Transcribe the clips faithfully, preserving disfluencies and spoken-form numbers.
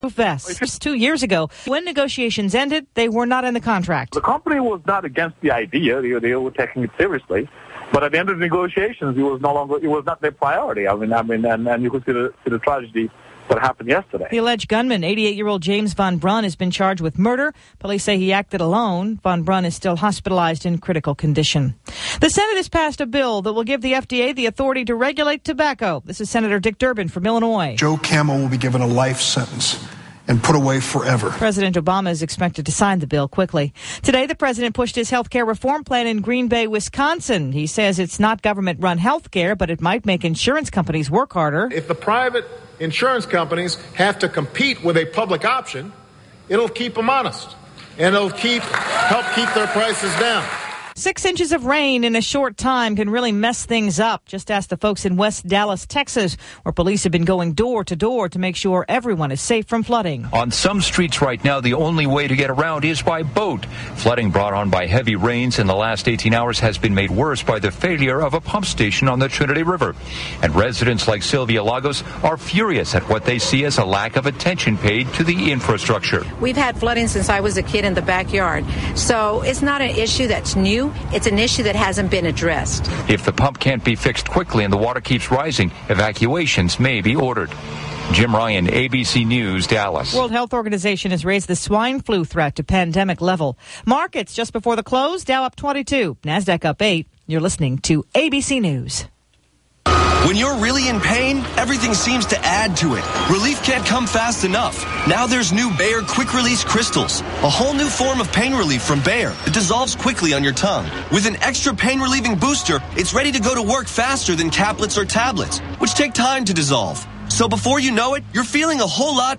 Vest. Just two years ago, when negotiations ended, they were not in the contract. The company was not against the idea; they, they were taking it seriously. But at the end of the negotiations, it was no longer it was not their priority. I mean, I mean, and, and you could see the, see the tragedy that happened yesterday. The alleged gunman, eighty-eight-year-old James Von Brunn, has been charged with murder. Police say he acted alone. Von Brunn is still hospitalized in critical condition. The Senate has passed a bill that will give the F D A the authority to regulate tobacco. This is Senator Dick Durbin from Illinois. Joe Camel will be given a life sentence and put away forever. President Obama is expected to sign the bill quickly. Today, the president pushed his health care reform plan in Green Bay, Wisconsin. He says it's not government-run health care, but it might make insurance companies work harder. If the private insurance companies have to compete with a public option, it'll keep them honest, and it'll keep help keep their prices down. Six inches of rain in a short time can really mess things up. Just ask the folks in West Dallas, Texas, where police have been going door to door to make sure everyone is safe from flooding. On some streets right now, the only way to get around is by boat. Flooding brought on by heavy rains in the last eighteen hours has been made worse by the failure of a pump station on the Trinity River. And residents like Sylvia Lagos are furious at what they see as a lack of attention paid to the infrastructure. We've had flooding since I was a kid in the backyard. So it's not an issue that's new. It's an issue that hasn't been addressed. If the pump can't be fixed quickly and the water keeps rising, evacuations may be ordered. Jim Ryan, A B C News, Dallas. World Health Organization has raised the swine flu threat to pandemic level. Markets just before the close, Dow up twenty-two, NASDAQ up eight. You're listening to A B C News. When you're really in pain, everything seems to add to it. Relief can't come fast enough. Now there's new Bayer Quick Release Crystals, a whole new form of pain relief from Bayer that dissolves quickly on your tongue. With an extra pain-relieving booster, it's ready to go to work faster than caplets or tablets, which take time to dissolve. So before you know it, you're feeling a whole lot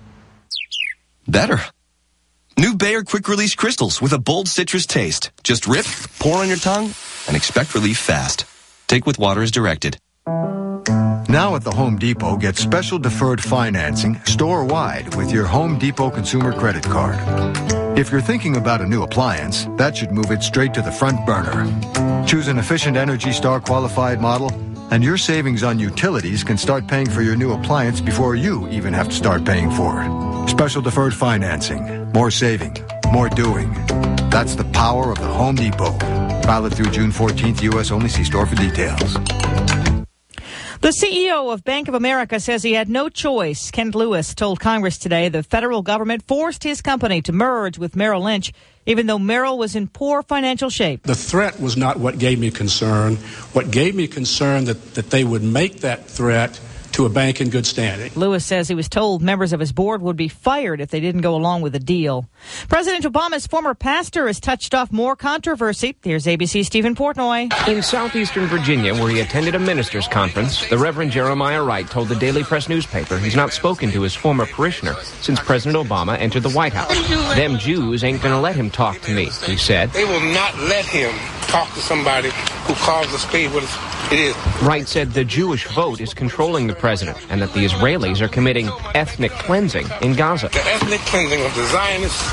better. New Bayer Quick Release Crystals with a bold citrus taste. Just rip, pour on your tongue, and expect relief fast. Take with water as directed. Now at the Home Depot, get special deferred financing store-wide with your Home Depot Consumer Credit Card. If you're thinking about a new appliance, that should move it straight to the front burner. Choose an efficient Energy Star qualified model, and your savings on utilities can start paying for your new appliance before you even have to start paying for it. Special deferred financing. More saving. More doing. That's the power of the Home Depot. Valid through June fourteenth, U S only. See store for details. The C E O of Bank of America says he had no choice. Kent Lewis told Congress today the federal government forced his company to merge with Merrill Lynch, even though Merrill was in poor financial shape. The threat was not what gave me concern. What gave me concern that, that they would make that threat to a bank in good standing. Lewis says he was told members of his board would be fired if they didn't go along with the deal. President Obama's former pastor has touched off more controversy. Here's A B C's Stephen Portnoy. In southeastern Virginia, where he attended a ministers' conference, the Reverend Jeremiah Wright told the Daily Press newspaper he's not spoken to his former parishioner since President Obama entered the White House. Them Jews ain't going to let him talk to me, he said. They will not let him talk to somebody who calls the spade what it is. Wright said the Jewish vote is controlling the president and that the Israelis are committing ethnic cleansing in Gaza. The ethnic cleansing of the Zionists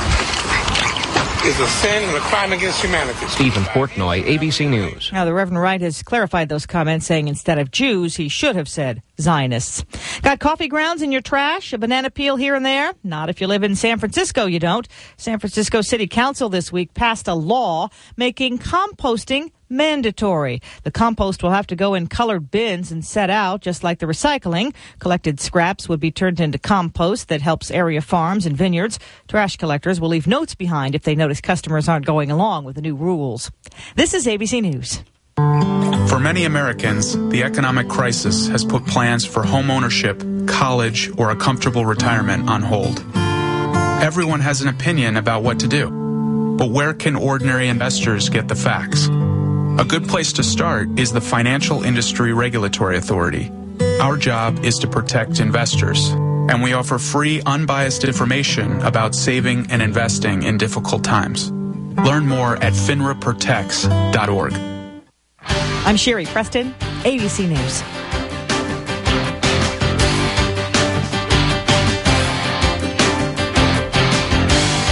is a sin and a crime against humanity. Stephen Portnoy, A B C News. Now, the Reverend Wright has clarified those comments, saying instead of Jews, he should have said Zionists. Got coffee grounds in your trash? A banana peel here and there? Not if you live in San Francisco, you don't. San Francisco City Council this week passed a law making composting mandatory. The compost will have to go in colored bins and set out, just like the recycling. Collected scraps would be turned into compost that helps area farms and vineyards. Trash collectors will leave notes behind if they notice customers aren't going along with the new rules. This is A B C News. For many Americans, the economic crisis has put plans for home ownership, college, or a comfortable retirement on hold. Everyone has an opinion about what to do, but where can ordinary investors get the facts? A good place to start is the Financial Industry Regulatory Authority. Our job is to protect investors, and we offer free, unbiased information about saving and investing in difficult times. Learn more at finra protects dot org. I'm Sherry Preston, A B C News.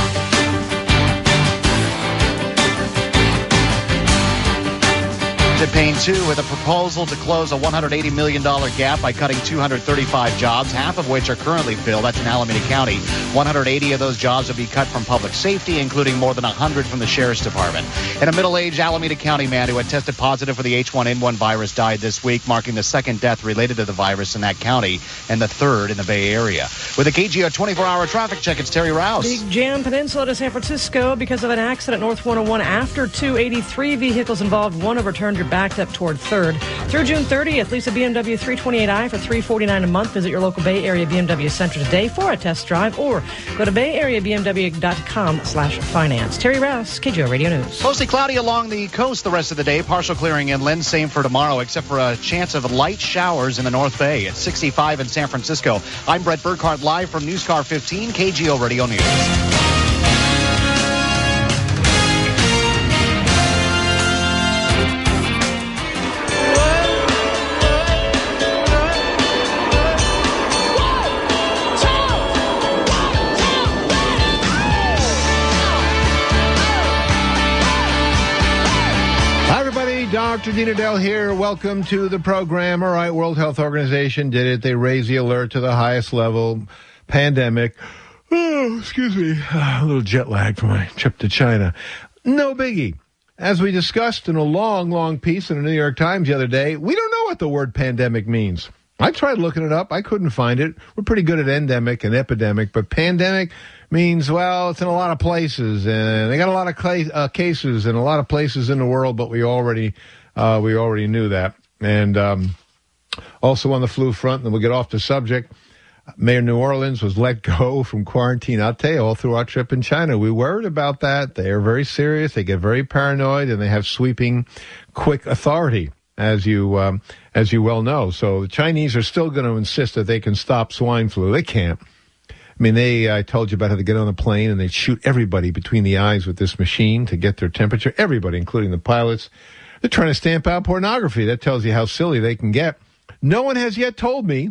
Japan Campaign two with a proposal to close a one hundred eighty million dollars gap by cutting two hundred thirty-five jobs, half of which are currently filled. That's in Alameda County. one hundred eighty of those jobs will be cut from public safety, including more than one hundred from the Sheriff's Department. And a middle-aged Alameda County man who had tested positive for the H one N one virus died this week, marking the second death related to the virus in that county and the third in the Bay Area. With a K G O twenty-four hour traffic check, it's Terry Rouse. Big jam peninsula to San Francisco because of an accident north one oh one after two eighty-three vehicles involved. One overturned. You're backed up toward third. Through June thirtieth, lease a B M W three twenty-eight i for three hundred forty-nine dollars a month. Visit your local Bay Area B M W Center today for a test drive or go to bay area b m w dot com slash finance. Terry Rouse, K G O Radio News. Mostly cloudy along the coast the rest of the day. Partial clearing inland. Same for tomorrow, except for a chance of light showers in the North Bay. It's sixty-five in San Francisco. I'm Brett Burkhardt, live from Newscar fifteen, K G O Radio News. Doctor Dean Edell here. Welcome to the program. All right, World Health Organization did it. They raised the alert to the highest level. Pandemic. Oh, excuse me. A little jet lag from my trip to China. No biggie. As we discussed in a long, long piece in the New York Times the other day, we don't know what the word pandemic means. I tried looking it up. I couldn't find it. We're pretty good at endemic and epidemic, but pandemic means, well, it's in a lot of places, and they got a lot of cl- uh, cases in a lot of places in the world, but we already uh, we already knew that. And um, also on the flu front, and we'll get off the subject, Mayor of New Orleans was let go from quarantine. I'll tell you, all through our trip in China, we worried about that. They are very serious. They get very paranoid, and they have sweeping, quick authority, as you um, as you well know. So the Chinese are still going to insist that they can stop swine flu. They can't. I mean, they, I told you about how to get on a plane, and they shoot everybody between the eyes with this machine to get their temperature. Everybody, including the pilots. They're trying to stamp out pornography. That tells you how silly they can get. No one has yet told me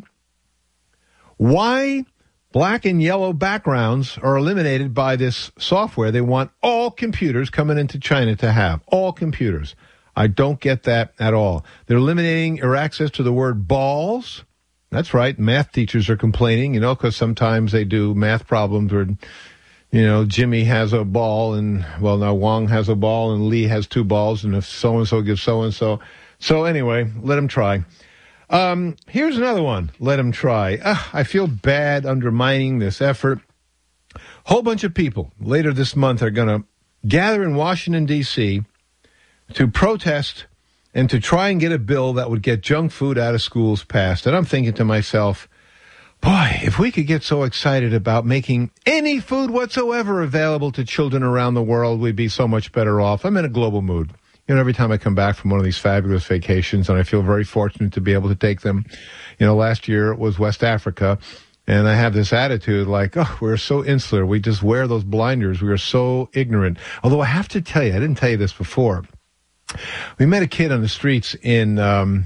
why black and yellow backgrounds are eliminated by this software they want all computers coming into China to have. All computers. I don't get that at all. They're eliminating or access to the word balls. That's right. Math teachers are complaining, you know, because sometimes they do math problems where, you know, Jimmy has a ball and, well, now Wong has a ball and Lee has two balls, and if so-and-so gives so-and-so. So anyway, let him try. Um, here's another one. Let him try. Uh, I feel bad undermining this effort. Whole bunch of people later this month are going to gather in Washington, D C to protest and to try and get a bill that would get junk food out of schools passed. And I'm thinking to myself, boy, if we could get so excited about making any food whatsoever available to children around the world, we'd be so much better off. I'm in a global mood. You know, every time I come back from one of these fabulous vacations, and I feel very fortunate to be able to take them. You know, last year it was West Africa, and I have this attitude like, oh, we're so insular. We just wear those blinders. We are so ignorant. Although I have to tell you, I didn't tell you this before. We met a kid on the streets in, um,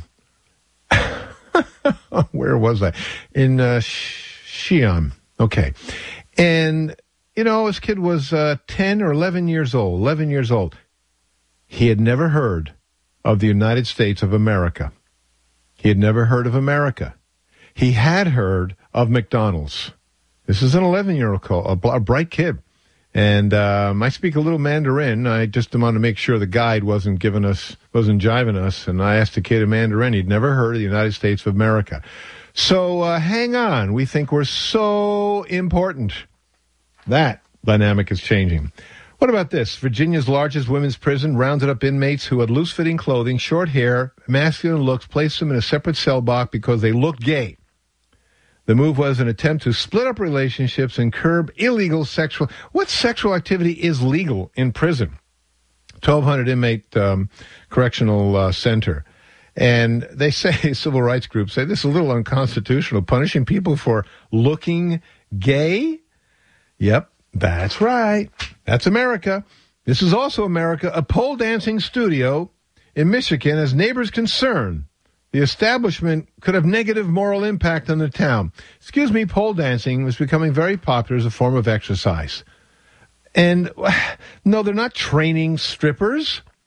where was I? In uh, Xi'an. Okay. And, you know, this kid was uh, ten or eleven years old, eleven years old. He had never heard of the United States of America. He had never heard of America. He had heard of McDonald's. This is an eleven-year-old, a, a bright kid. And um, I speak a little Mandarin. I just wanted to make sure the guide wasn't giving us, wasn't jiving us. And I asked the kid in Mandarin. He'd never heard of the United States of America. So uh, hang on. We think we're so important. That dynamic is changing. What about this? Virginia's largest women's prison rounded up inmates who had loose-fitting clothing, short hair, masculine looks, placed them in a separate cell block because they looked gay. The move was an attempt to split up relationships and curb illegal sexual... What sexual activity is legal in prison? twelve hundred inmate um, correctional uh, center. And they say, civil rights groups say, this is a little unconstitutional, punishing people for looking gay? Yep, that's right. That's America. This is also America. A pole dancing studio in Michigan has neighbors concerned the establishment could have negative moral impact on the town. Excuse me, pole dancing was becoming very popular as a form of exercise. And no, they're not training strippers.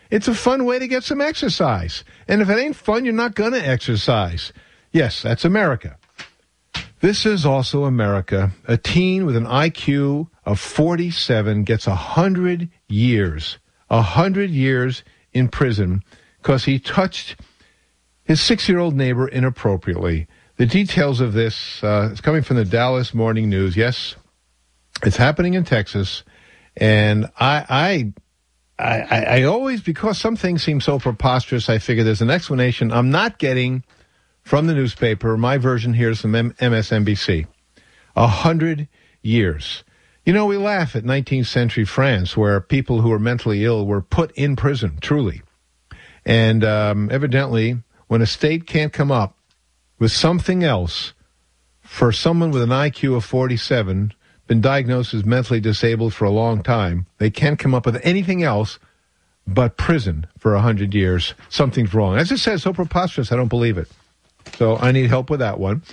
It's a fun way to get some exercise. And if it ain't fun, you're not going to exercise. Yes, that's America. This is also America. A teen with an I Q of forty-seven gets one hundred years. one hundred years in prison because he touched his six-year-old neighbor inappropriately. The details of this uh, is coming from the Dallas Morning News. Yes, it's happening in Texas. And I, I, I, I always, because some things seem so preposterous, I figure there's an explanation I'm not getting from the newspaper. My version here is from M S N B C. A hundred years. You know, we laugh at nineteenth century France, where people who were mentally ill were put in prison, truly. And um, evidently, when a state can't come up with something else for someone with an I Q of forty-seven, been diagnosed as mentally disabled for a long time, they can't come up with anything else but prison for a hundred years. Something's wrong. As it says, so preposterous, I don't believe it. So I need help with that one.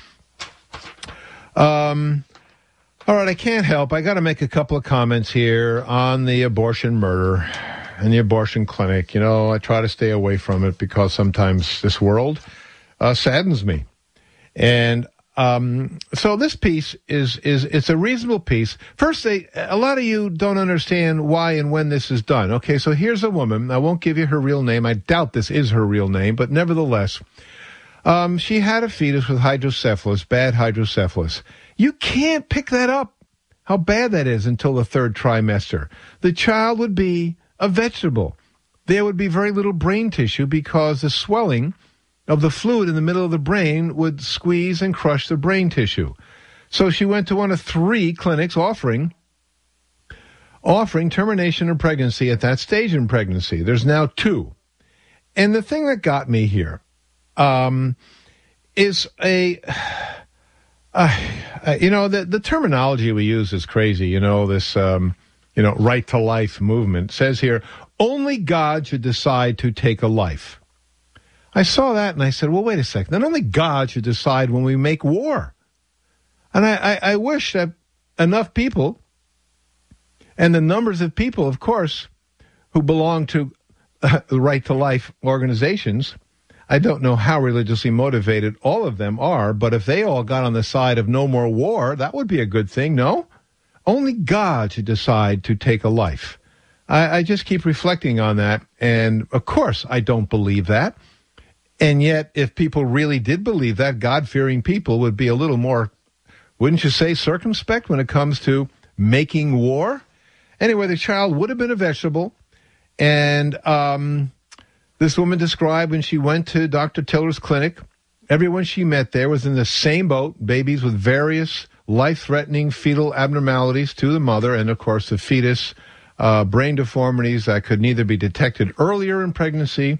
Um, all right, I can't help. I got to make a couple of comments here on the abortion murder and the abortion clinic. You know, I try to stay away from it because sometimes this world uh, saddens me. And um, so this piece is, is it's a reasonable piece. First, they, a lot of you don't understand why and when this is done. Okay, so here's a woman. I won't give you her real name. I doubt this is her real name, but nevertheless, Um, she had a fetus with hydrocephalus, bad hydrocephalus. You can't pick that up, how bad that is, until the third trimester. The child would be a vegetable. There would be very little brain tissue because the swelling of the fluid in the middle of the brain would squeeze and crush the brain tissue. So she went to one of three clinics offering offering termination of pregnancy at that stage in pregnancy. There's now two. And the thing that got me here, Um, is a, uh, you know, the, the terminology we use is crazy. You know, this, um, you know, right to life movement says here, only God should decide to take a life. I saw that and I said, well, wait a second. Then only God should decide when we make war. And I, I, I wish that enough people, and the numbers of people, of course, who belong to uh, the right to life organizations, I don't know how religiously motivated all of them are, but if they all got on the side of no more war, that would be a good thing, no? Only God should decide to take a life. I, I just keep reflecting on that, and of course I don't believe that. And yet, if people really did believe that, God-fearing people would be a little more, wouldn't you say, circumspect when it comes to making war? Anyway, the child would have been a vegetable, and um this woman described when she went to Doctor Tiller's clinic, everyone she met there was in the same boat, babies with various life-threatening fetal abnormalities to the mother, and, of course, the fetus, uh, brain deformities that could neither be detected earlier in pregnancy.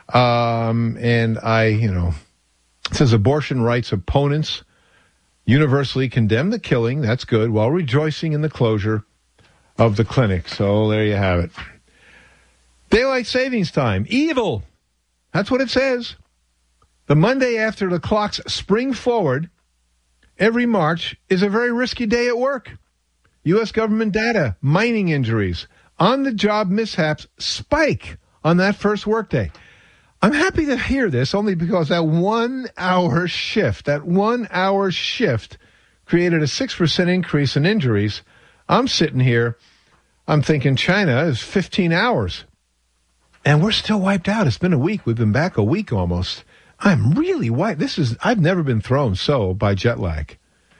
Um, and I, you know, it says abortion rights opponents universally condemn the killing, that's good, while rejoicing in the closure of the clinic. So there you have it. Daylight savings time. Evil. That's what it says. The Monday after the clocks spring forward every March is a very risky day at work. U S government data, mining injuries, on-the-job mishaps spike on that first workday. I'm happy to hear this only because that one-hour shift, that one-hour shift created a six percent increase in injuries. I'm sitting here, I'm thinking China is fifteen hours. And we're still wiped out. It's been a week. We've been back a week almost. I'm really wiped. This is, I've never been thrown so by jet lag.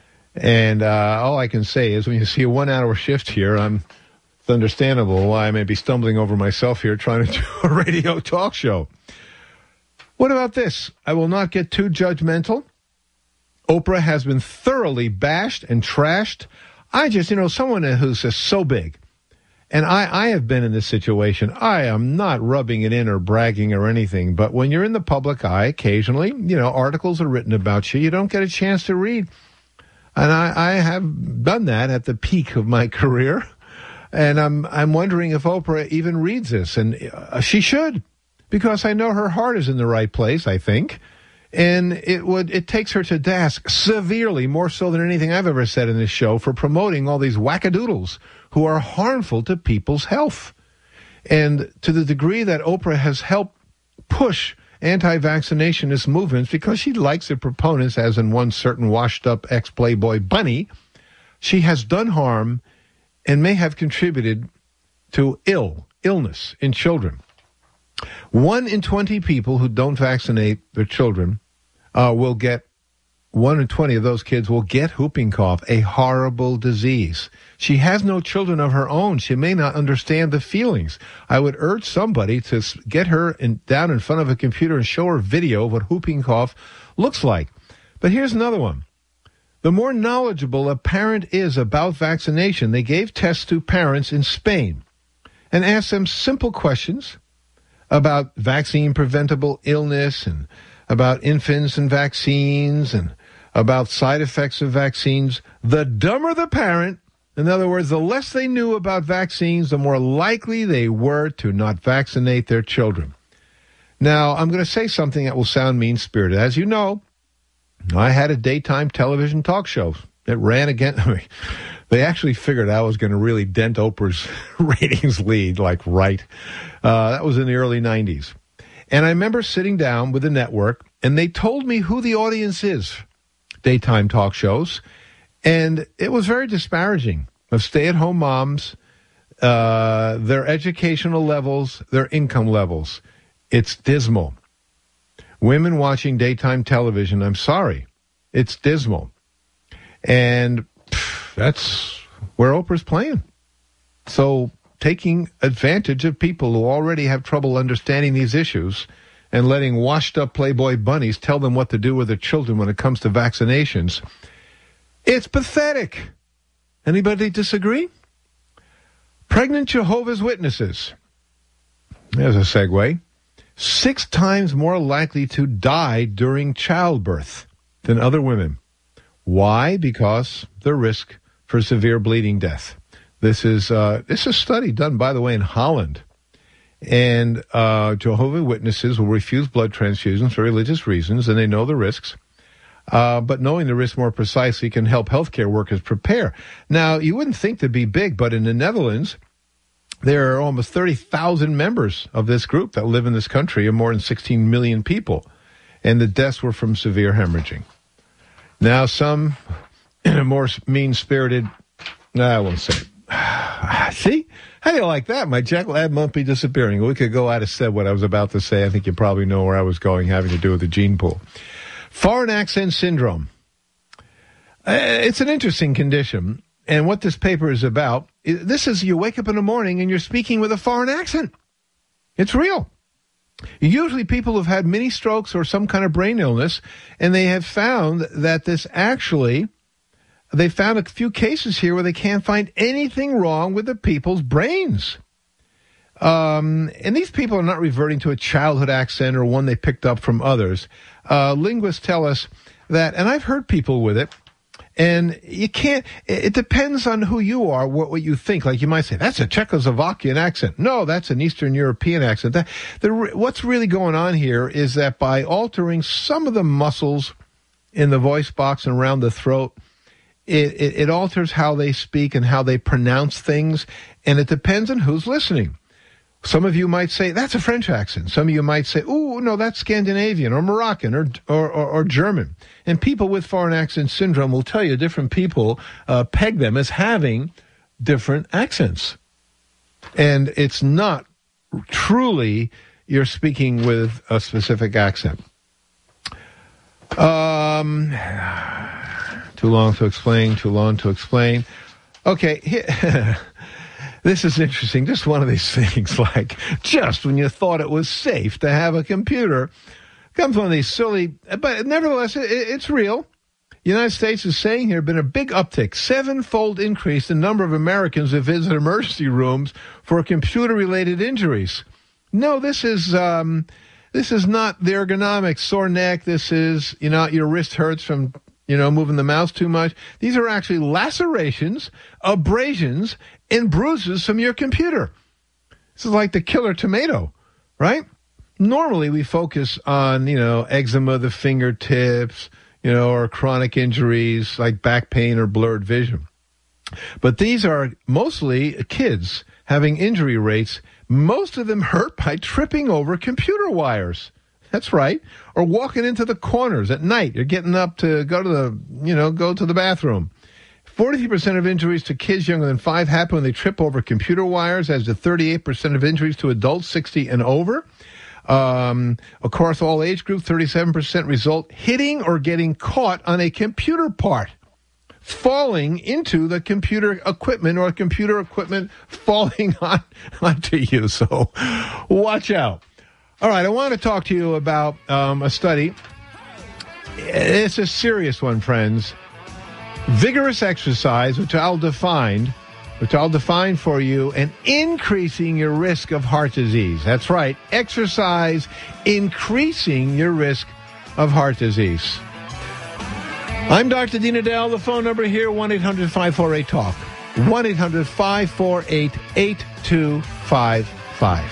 And uh, all I can say is when you see a one-hour shift here, I'm, it's understandable why I may be stumbling over myself here trying to do a radio talk show. What about this? I will not get too judgmental. Oprah has been thoroughly bashed and trashed. I just, you know, someone who's just so big. And I, I have been in this situation. I am not rubbing it in or bragging or anything, but when you're in the public eye, occasionally, you know, articles are written about you. You don't get a chance to read. And I, I have done that at the peak of my career. And I'm I'm wondering if Oprah even reads this. And uh, she should, because I know her heart is in the right place, I think. And it would it takes her to task severely, more so than anything I've ever said in this show, for promoting all these wackadoodles who are harmful to people's health. And to the degree that Oprah has helped push anti-vaccinationist movements because she likes the proponents, as in one certain washed-up ex-Playboy bunny, she has done harm and may have contributed to ill, illness in children. One in twenty people who don't vaccinate their children uh, will get, one in twenty of those kids will get whooping cough, a horrible disease. She has no children of her own. She may not understand the feelings. I would urge somebody to get her in, down in front of a computer and show her video of what whooping cough looks like. But here's another one. The more knowledgeable a parent is about vaccination, they gave tests to parents in Spain and asked them simple questions about vaccine-preventable illness and about infants and vaccines and about side effects of vaccines. The dumber the parent, in other words, the less they knew about vaccines, the more likely they were to not vaccinate their children. Now, I'm going to say something that will sound mean-spirited. As you know, I had a daytime television talk show that ran again. I mean, they actually figured I was going to really dent Oprah's ratings lead, like, right. Uh, that was in the early nineties. And I remember sitting down with the network, and they told me who the audience is, daytime talk shows, and it was very disparaging of stay-at-home moms, uh, their educational levels, their income levels. It's dismal. Women watching daytime television, I'm sorry, it's dismal. And pff, that's where Oprah's playing. So taking advantage of people who already have trouble understanding these issues and letting washed-up Playboy bunnies tell them what to do with their children when it comes to vaccinations, it's pathetic. Anybody disagree? Pregnant Jehovah's Witnesses. There's a segue. Six times more likely to die during childbirth than other women. Why? Because the risk for severe bleeding death. This is uh, this is a study done, by the way, in Holland. And uh, Jehovah's Witnesses will refuse blood transfusions for religious reasons, and they know the risks. Uh, but knowing the risks more precisely can help healthcare workers prepare. Now, you wouldn't think to be big, but in the Netherlands, there are almost thirty thousand members of this group that live in this country, and more than sixteen million people. And the deaths were from severe hemorrhaging. Now, some more mean-spirited, I won't say it. See? How do you like that? My Jekyll ad won't be disappearing. We could go out and said what I was about to say. I think you probably know where I was going, having to do with the gene pool. Foreign accent syndrome. Uh, it's an interesting condition. And what this paper is about, this is you wake up in the morning and you're speaking with a foreign accent. It's real. Usually people have had mini strokes or some kind of brain illness, and they have found that this actually, they found a few cases here where they can't find anything wrong with the people's brains. Um, and these people are not reverting to a childhood accent or one they picked up from others. Uh, linguists tell us that, and I've heard people with it, and you can't, it depends on who you are, what, what you think. Like you might say, that's a Czechoslovakian accent. No, that's an Eastern European accent. That, the, what's really going on here is that by altering some of the muscles in the voice box and around the throat, it, it, it alters how they speak and how they pronounce things, and it depends on who's listening. Some of you might say, that's a French accent. Some of you might say, ooh, no, that's Scandinavian or Moroccan or or, or, or German. And people with foreign accent syndrome will tell you different people uh, peg them as having different accents. And it's not truly you're speaking with a specific accent. Um, too long to explain, too long to explain. Okay, here... This is interesting. Just one of these things, like just when you thought it was safe to have a computer, comes one of these silly, but nevertheless, it, it's real. The United States is saying here been a big uptick, seven-fold increase in the number of Americans who visit emergency rooms for computer-related injuries. No, this is um, this is not the ergonomics, sore neck. This is, you know, your wrist hurts from, you know, moving the mouse too much. These are actually lacerations, abrasions, and bruises from your computer. This is like the killer tomato, right? Normally we focus on, you know, eczema of the fingertips, you know, or chronic injuries like back pain or blurred vision. But these are mostly kids having injury rates, most of them hurt by tripping over computer wires. That's right. Or walking into the corners at night. You're getting up to go to the, you know, go to the bathroom. forty-three percent of injuries to kids younger than five happen when they trip over computer wires, as to thirty-eight percent of injuries to adults sixty and over. Um, across all age groups, thirty-seven percent result hitting or getting caught on a computer part, falling into the computer equipment, or computer equipment falling on onto you. So watch out. All right, I want to talk to you about um, a study. It's a serious one, friends. Vigorous exercise, which I'll define, which I'll define for you, and increasing your risk of heart disease. That's right, exercise increasing your risk of heart disease. I'm Doctor Dean Adele. The phone number here, one eight hundred five four eight talk. one eight hundred five four eight eight two five five.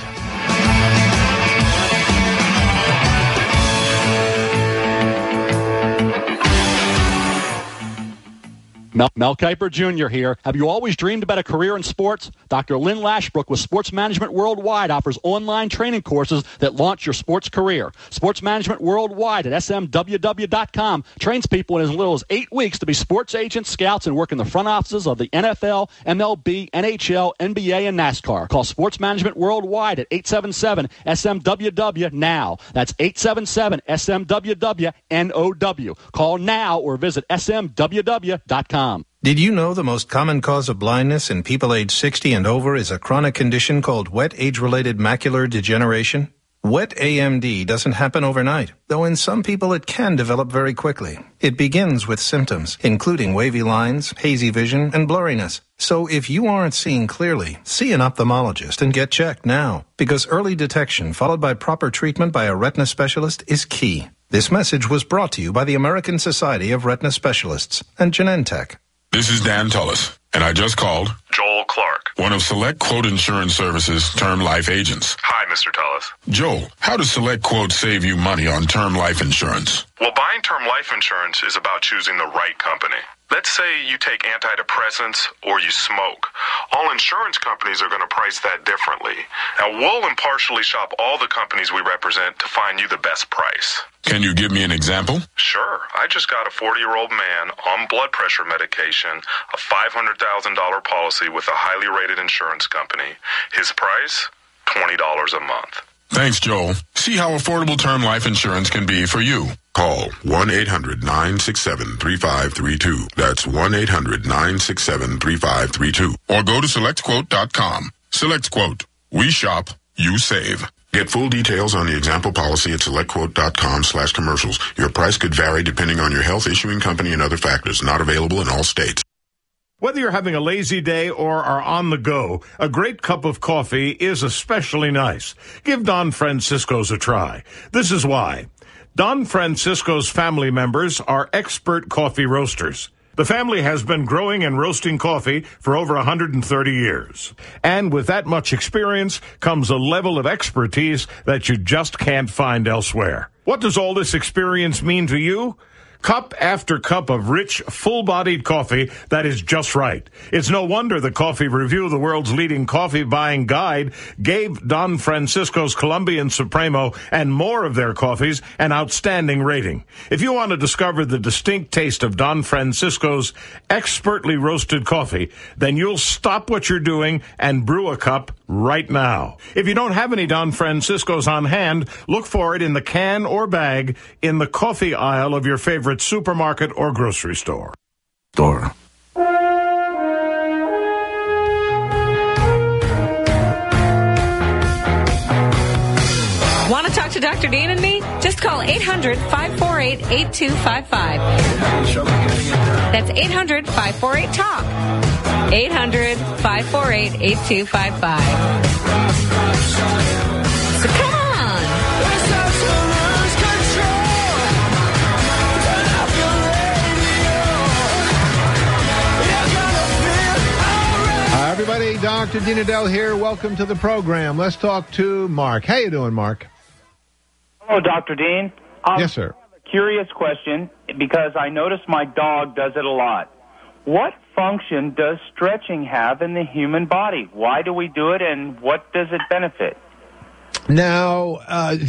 Mel, Mel Kiper Junior here. Have you always dreamed about a career in sports? Doctor Lynn Lashbrook with Sports Management Worldwide offers online training courses that launch your sports career. Sports Management Worldwide at S M W W dot com trains people in as little as eight weeks to be sports agents, scouts, and work in the front offices of the N F L, M L B, N H L, N B A, and NASCAR. Call Sports Management Worldwide at eight seven seven S M W W now. That's eight seven seven S M W W N O W. Call now or visit S M W W dot com. Did you know the most common cause of blindness in people age sixty and over is a chronic condition called wet age-related macular degeneration? Wet A M D doesn't happen overnight, though in some people it can develop very quickly. It begins with symptoms, including wavy lines, hazy vision, and blurriness. So if you aren't seeing clearly, see an ophthalmologist and get checked now, because early detection followed by proper treatment by a retina specialist is key. This message was brought to you by the American Society of Retina Specialists and Genentech. This is Dan Tullis, and I just called Joel Clark, one of Select Quote Insurance Services' term life agents. Hi, Mister Tullis. Joel, how does Select Quote save you money on term life insurance? Well, buying term life insurance is about choosing the right company. Let's say you take antidepressants or you smoke. All insurance companies are going to price that differently. Now, we'll impartially shop all the companies we represent to find you the best price. Can you give me an example? Sure. I just got a forty-year-old man on blood pressure medication, a five hundred thousand dollars policy with a highly rated insurance company. His price, twenty dollars a month. Thanks, Joel. See how affordable term life insurance can be for you. Call one eight hundred nine six seven three five three two. That's one eight hundred nine six seven three five three two. Or go to select quote dot com. SelectQuote. We shop, you save. Get full details on the example policy at select quote dot com slash commercials. Your price could vary depending on your health, issuing company, and other factors. Not available in all states. Whether you're having a lazy day or are on the go, a great cup of coffee is especially nice. Give Don Francisco's a try. This is why. Don Francisco's family members are expert coffee roasters. The family has been growing and roasting coffee for over one hundred thirty years. And with that much experience comes a level of expertise that you just can't find elsewhere. What does all this experience mean to you? Cup after cup of rich, full-bodied coffee that is just right. It's no wonder the Coffee Review, the world's leading coffee buying guide, gave Don Francisco's Colombian Supremo and more of their coffees an outstanding rating. If you want to discover the distinct taste of Don Francisco's expertly roasted coffee, then you'll stop what you're doing and brew a cup right now. If you don't have any Don Francisco's on hand, look for it in the can or bag in the coffee aisle of your favorite supermarket or grocery store. Store. Want to talk to Doctor Dean and me? Just call eight hundred five four eight eight two five five. That's eight hundred five four eight talk. eight hundred five four eight eight two five five. So come on. Hi, everybody. Doctor Dean Adele here. Welcome to the program. Let's talk to Mark. How you doing, Mark? Hello, Doctor Dean. Um, yes, sir. I have a curious question because I notice my dog does it a lot. What function does stretching have in the human body? Why do we do it, and what does it benefit? Now, uh,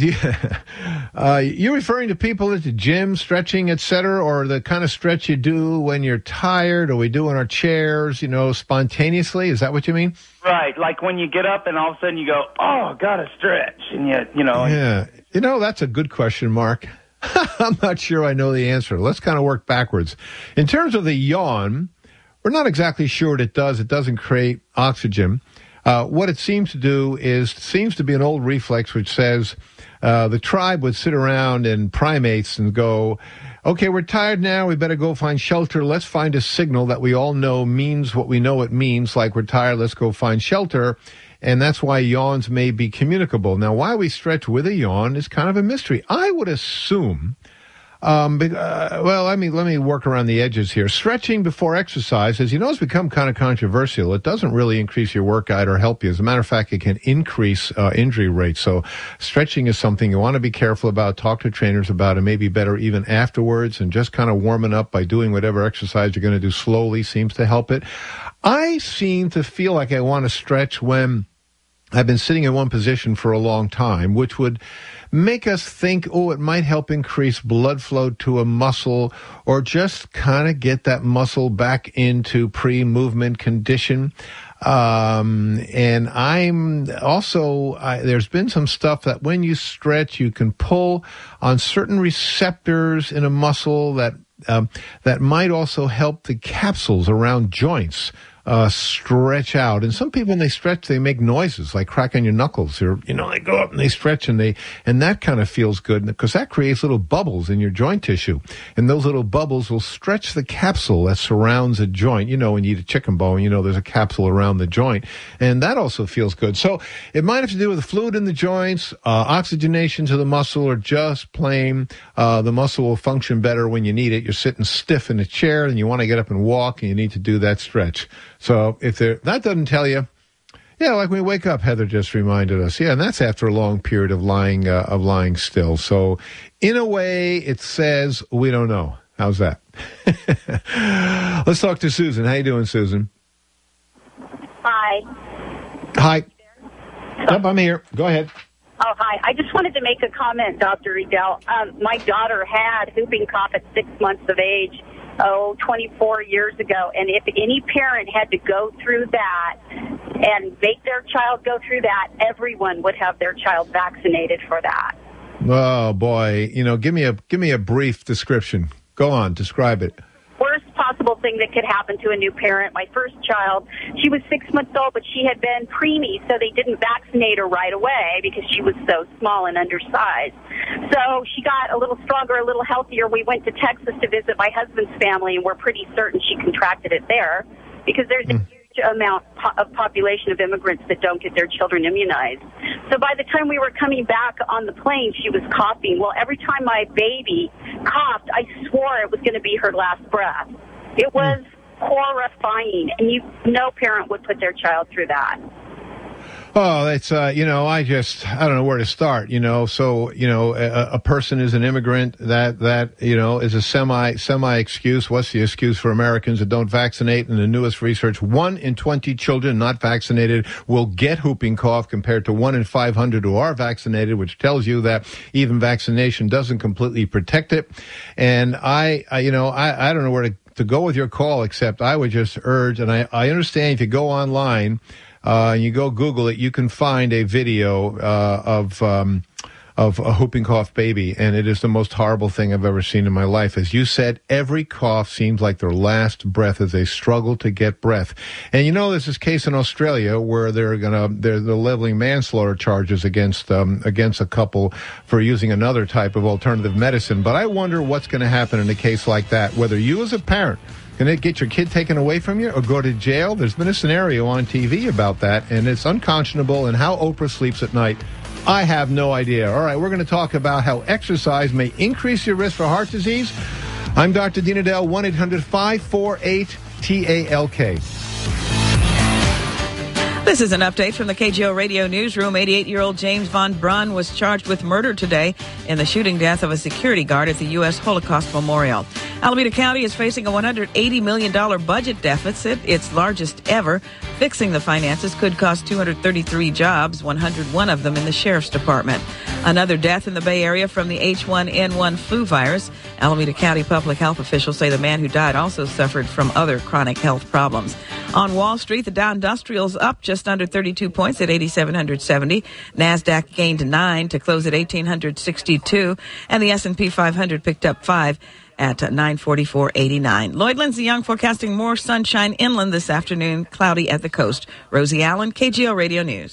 uh, you're referring to people at the gym, stretching, et cetera, or the kind of stretch you do when you're tired, or we do in our chairs, you know, spontaneously? Is that what you mean? Right, like when you get up and all of a sudden you go, oh, gotta stretch, and you, you know. Yeah, you know, that's a good question, Mark. I'm not sure I know the answer. Let's kind of work backwards. In terms of the yawn, we're not exactly sure what it does. It doesn't create oxygen. Uh, what it seems to do is, seems to be an old reflex which says uh, the tribe would sit around and primates and go, okay, we're tired now, we better go find shelter. Let's find a signal that we all know means what we know it means, like we're tired, let's go find shelter. And that's why yawns may be communicable. Now, why we stretch with a yawn is kind of a mystery. I would assume... Um, uh, well, let me, let me work around the edges here. Stretching before exercise, as you know, has become kind of controversial. It doesn't really increase your workout or help you. As a matter of fact, it can increase uh, injury rates. So stretching is something you want to be careful about, talk to trainers about, and maybe better even afterwards, and just kind of warming up by doing whatever exercise you're going to do slowly seems to help it. I seem to feel like I want to stretch when I've been sitting in one position for a long time, which would make us think, oh, it might help increase blood flow to a muscle, or just kind of get that muscle back into pre-movement condition. Um, and I'm also, I, there's been some stuff that when you stretch, you can pull on certain receptors in a muscle that, um, that might also help the capsules around joints Uh, stretch out. And some people, when they stretch, they make noises like cracking your knuckles, or, you know, they go up and they stretch, and they, and that kind of feels good because that creates little bubbles in your joint tissue. And those little bubbles will stretch the capsule that surrounds a joint. You know, when you eat a chicken bone, you know, there's a capsule around the joint, and that also feels good. So it might have to do with the fluid in the joints, uh, oxygenation to the muscle, or just plain, uh, the muscle will function better when you need it. You're sitting stiff in a chair and you want to get up and walk, and you need to do that stretch. So if there, that doesn't tell you, yeah, like when we wake up, Heather just reminded us. Yeah, and that's after a long period of lying, uh, of lying still. So in a way, it says we don't know. How's that? Let's talk to Susan. How you doing, Susan? Hi. Hi. Yep, I'm here. Go ahead. Oh, hi. I just wanted to make a comment, Doctor Edel. Um, my daughter had whooping cough at six months of age. Oh, twenty-four years ago. And if any parent had to go through that and make their child go through that, everyone would have their child vaccinated for that. Oh, boy. You know, give me a give me a brief description. Go on, describe it. Worst possible thing that could happen to a new parent. My first child, she was six months old, but she had been preemie, so they didn't vaccinate her right away because she was so small and undersized. So she got a little stronger, a little healthier. We went to Texas to visit my husband's family, and we're pretty certain she contracted it there because there's a huge amount of population of immigrants that don't get their children immunized. So by the time we were coming back on the plane, she was coughing. Well, every time my baby coughed, I swore it was going to be her last breath. It was horrifying, and you, no parent would put their child through that. Oh, it's, uh, you know, I just, I don't know where to start, you know. So, you know, a, a person is an immigrant. That, that, you know, is a semi, semi excuse. What's the excuse for Americans that don't vaccinate? In the newest research, one in twenty children not vaccinated will get whooping cough compared to one in five hundred who are vaccinated, which tells you that even vaccination doesn't completely protect it. And I, I you know, I, I don't know where to, to go with your call, except I would just urge, and I, I understand if you go online, Uh, and you go Google it, you can find a video uh, of um, of a whooping cough baby, and it is the most horrible thing I've ever seen in my life. As you said, every cough seems like their last breath as they struggle to get breath. And you know, there's this case in Australia where they're gonna they're, they're leveling manslaughter charges against um, against a couple for using another type of alternative medicine. But I wonder what's going to happen in a case like that. Whether you as a parent can it get your kid taken away from you or go to jail? There's been a scenario on T V about that, and it's unconscionable. And how Oprah sleeps at night, I have no idea. All right, we're going to talk about how exercise may increase your risk for heart disease. I'm Doctor Dean Edel, one eight hundred five four eight T A L K. This is an update from the K G O Radio Newsroom. eighty-eight-year-old James Von Brunn was charged with murder today in the shooting death of a security guard at the U S Holocaust Memorial. Alameda County is facing a one hundred eighty million dollars budget deficit, its largest ever. Fixing the finances could cost two hundred thirty-three jobs, one hundred one of them in the Sheriff's Department. Another death in the Bay Area from the H one N one flu virus. Alameda County public health officials say the man who died also suffered from other chronic health problems. On Wall Street, the Dow Industrial's up just under thirty-two points at eighty-seven seventy. NASDAQ gained nine to close at eighteen sixty-two, and the S and P five hundred picked up five at nine forty-four eighty-nine. Lloyd Lindsay Young forecasting more sunshine inland this afternoon, cloudy at the coast. Rosie Allen, K G O Radio News.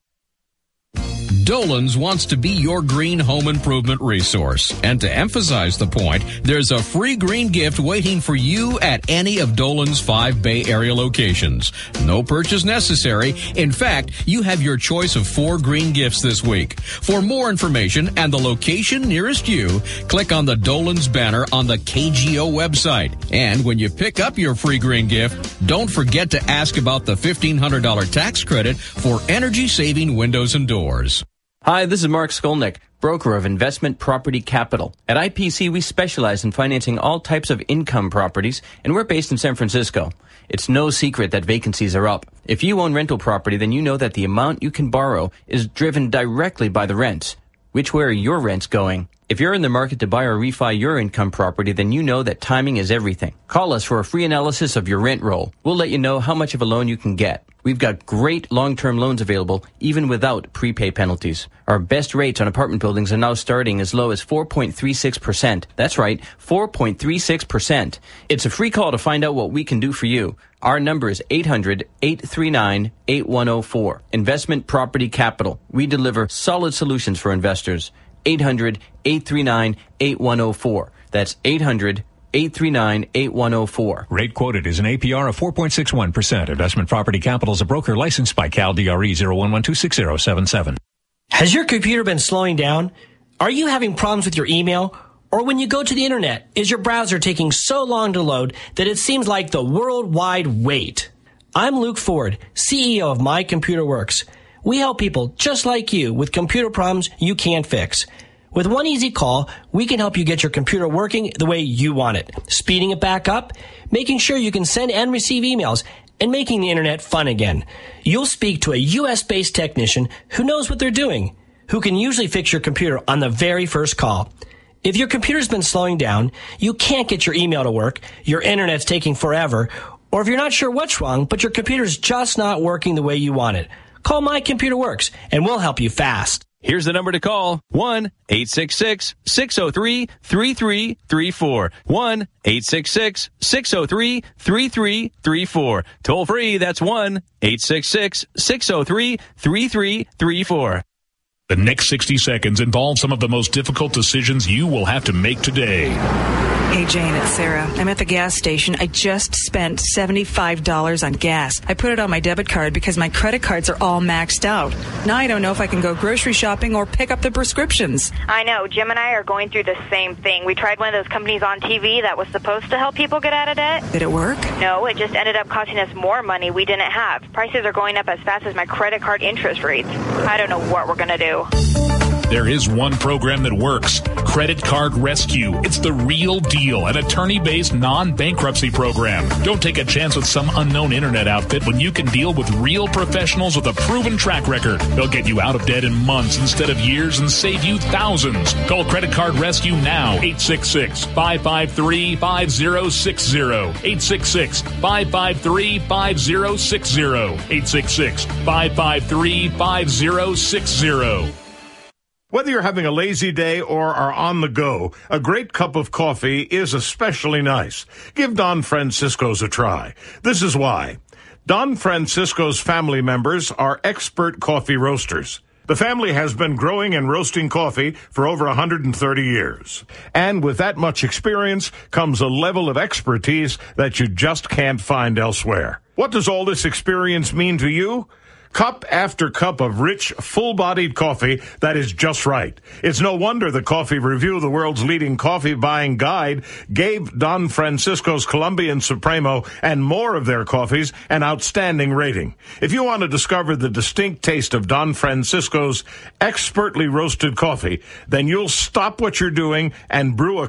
Dolan's wants to be your green home improvement resource. And to emphasize the point, there's a free green gift waiting for you at any of Dolan's five Bay Area locations. No purchase necessary. In fact, you have your choice of four green gifts this week. For more information and the location nearest you, click on the Dolan's banner on the K G O website. And when you pick up your free green gift, don't forget to ask about the fifteen hundred dollars tax credit for energy-saving windows and doors. Hi, this is Mark Skolnick, broker of Investment Property Capital. At I P C, we specialize in financing all types of income properties, and we're based in San Francisco. It's no secret that vacancies are up. If you own rental property, then you know that the amount you can borrow is driven directly by the rents. Which way are your rents going? If you're in the market to buy or refi your income property, then you know that timing is everything. Call us for a free analysis of your rent roll. We'll let you know how much of a loan you can get. We've got great long-term loans available, even without prepay penalties. Our best rates on apartment buildings are now starting as low as four point three six percent. That's right, four point three six percent. It's a free call to find out what we can do for you. Our number is eight hundred, eight three nine, eight one zero four. Investment Property Capital. We deliver solid solutions for investors. eight hundred, eight three nine, eight one zero four. That's eight hundred, eight three nine, eight one zero four. Rate quoted is an A P R of four point six one percent. Investment Property Capital is a broker licensed by Cal D R E zero one one two six zero seven seven. Has your computer been slowing down? Are you having problems with your email? Or when you go to the internet, is your browser taking so long to load that it seems like the worldwide wait? I'm Luke Ford, C E O of My Computer Works. We help people just like you with computer problems you can't fix. With one easy call, we can help you get your computer working the way you want it, speeding it back up, making sure you can send and receive emails, and making the internet fun again. You'll speak to a U S-based technician who knows what they're doing, who can usually fix your computer on the very first call. If your computer's been slowing down, you can't get your email to work, your internet's taking forever, or if you're not sure what's wrong, but your computer's just not working the way you want it, call My Computer Works, and we'll help you fast. Here's the number to call, one eight six six, six zero three, three three three four. one eight six six, six zero three, three three three four. Toll free, that's one eight six six, six zero three, three three three four. The next sixty seconds involve some of the most difficult decisions you will have to make today. Hey, Jane, it's Sarah. I'm at the gas station. I just spent seventy-five dollars on gas. I put it on my debit card because my credit cards are all maxed out. Now I don't know if I can go grocery shopping or pick up the prescriptions. I know. Jim and I are going through the same thing. We tried one of those companies on T V that was supposed to help people get out of debt. Did it work? No, it just ended up costing us more money we didn't have. Prices are going up as fast as my credit card interest rates. I don't know what we're going to do. There is one program that works. Credit Card Rescue. It's the real deal, an attorney-based non-bankruptcy program. Don't take a chance with some unknown internet outfit when you can deal with real professionals with a proven track record. They'll get you out of debt in months instead of years and save you thousands. Call Credit Card Rescue now. eight six six, five five three, five zero six zero. eight six six, five five three, five zero six zero. eight six six, five five three, five zero six zero. Whether you're having a lazy day or are on the go, a great cup of coffee is especially nice. Give Don Francisco's a try. This is why. Don Francisco's family members are expert coffee roasters. The family has been growing and roasting coffee for over one hundred thirty years. And with that much experience comes a level of expertise that you just can't find elsewhere. What does all this experience mean to you? Cup after cup of rich, full-bodied coffee that is just right. It's no wonder the Coffee Review, the world's leading coffee buying guide, gave Don Francisco's Colombian Supremo and more of their coffees an outstanding rating. If you want to discover the distinct taste of Don Francisco's expertly roasted coffee, then you'll stop what you're doing and brew a cup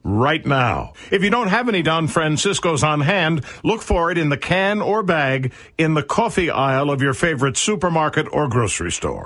right now. If you don't have any Don Francisco's on hand, look for it in the can or bag in the coffee aisle of your favorite supermarket or grocery store.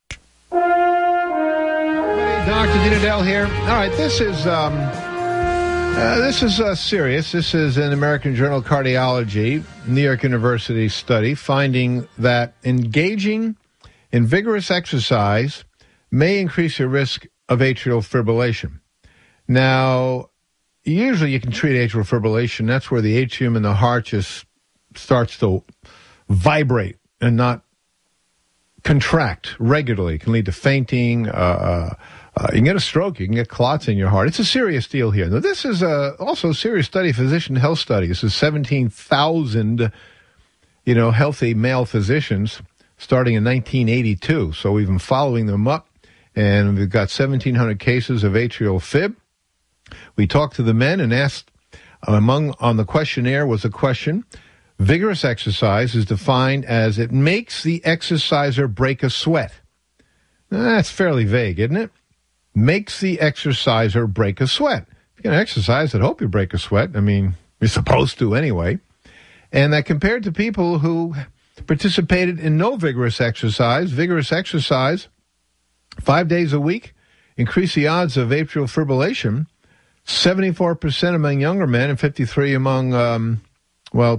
Doctor Dean Edell here. All right, this is um, uh, this is uh, serious. This is an American Journal of Cardiology, New York University study finding that engaging in vigorous exercise may increase your risk of atrial fibrillation. Now, usually you can treat atrial fibrillation. That's where the atrium in the heart just starts to vibrate and not contract regularly. It can lead to fainting. Uh, uh, uh, you can get a stroke. You can get clots in your heart. It's a serious deal here. Now, this is a, also a serious study, physician health study. This is seventeen thousand, you know, healthy male physicians starting in nineteen eighty-two. So we've been following them up, and we've got seventeen hundred cases of atrial fib. We talked to the men and asked, among on the questionnaire was a question, vigorous exercise is defined as it makes the exerciser break a sweat. Now, that's fairly vague, isn't it? Makes the exerciser break a sweat. If you're going to exercise, I'd hope you break a sweat. I mean, you're supposed to anyway. And that compared to people who participated in no vigorous exercise, vigorous exercise, five days a week, increased the odds of atrial fibrillation, seventy-four percent among younger men and fifty-three among, um, well,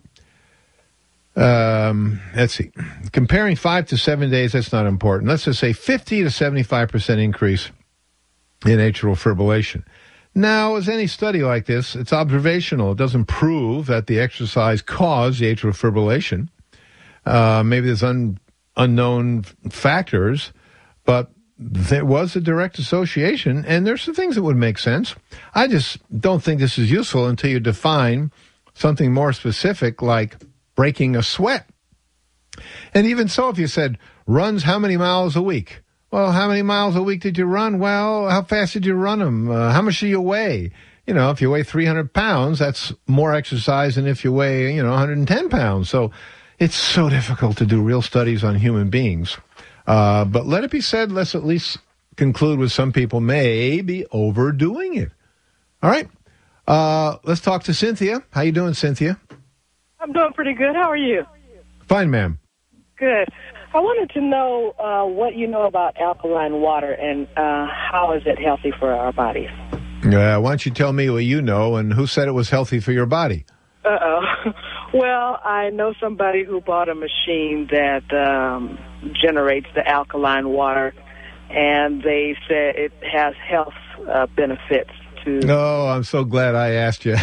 um, let's see. Comparing five to seven days, that's not important. Let's just say fifty to seventy-five percent increase in atrial fibrillation. Now, as any study like this, it's observational. It doesn't prove that the exercise caused the atrial fibrillation. Uh, maybe there's un, unknown factors, but there was a direct association, and there's some things that would make sense. I just don't think this is useful until you define something more specific like breaking a sweat. And even so, if you said, runs how many miles a week? Well, how many miles a week did you run? Well, how fast did you run them? Uh, how much do you weigh? You know, if you weigh three hundred pounds, that's more exercise than if you weigh, you know, one hundred ten pounds. So it's so difficult to do real studies on human beings. Uh, but let it be said, let's at least conclude with some people may be overdoing it. All right. Uh, let's talk to Cynthia. How you doing, Cynthia? I'm doing pretty good. How are you? Fine, ma'am. Good. I wanted to know uh, what you know about alkaline water and uh, how is it healthy for our bodies? Uh, why don't you tell me what you know and who said it was healthy for your body? Uh-oh. Well, I know somebody who bought a machine that um, generates the alkaline water, and they said it has health uh, benefits to... Oh, I'm so glad I asked you.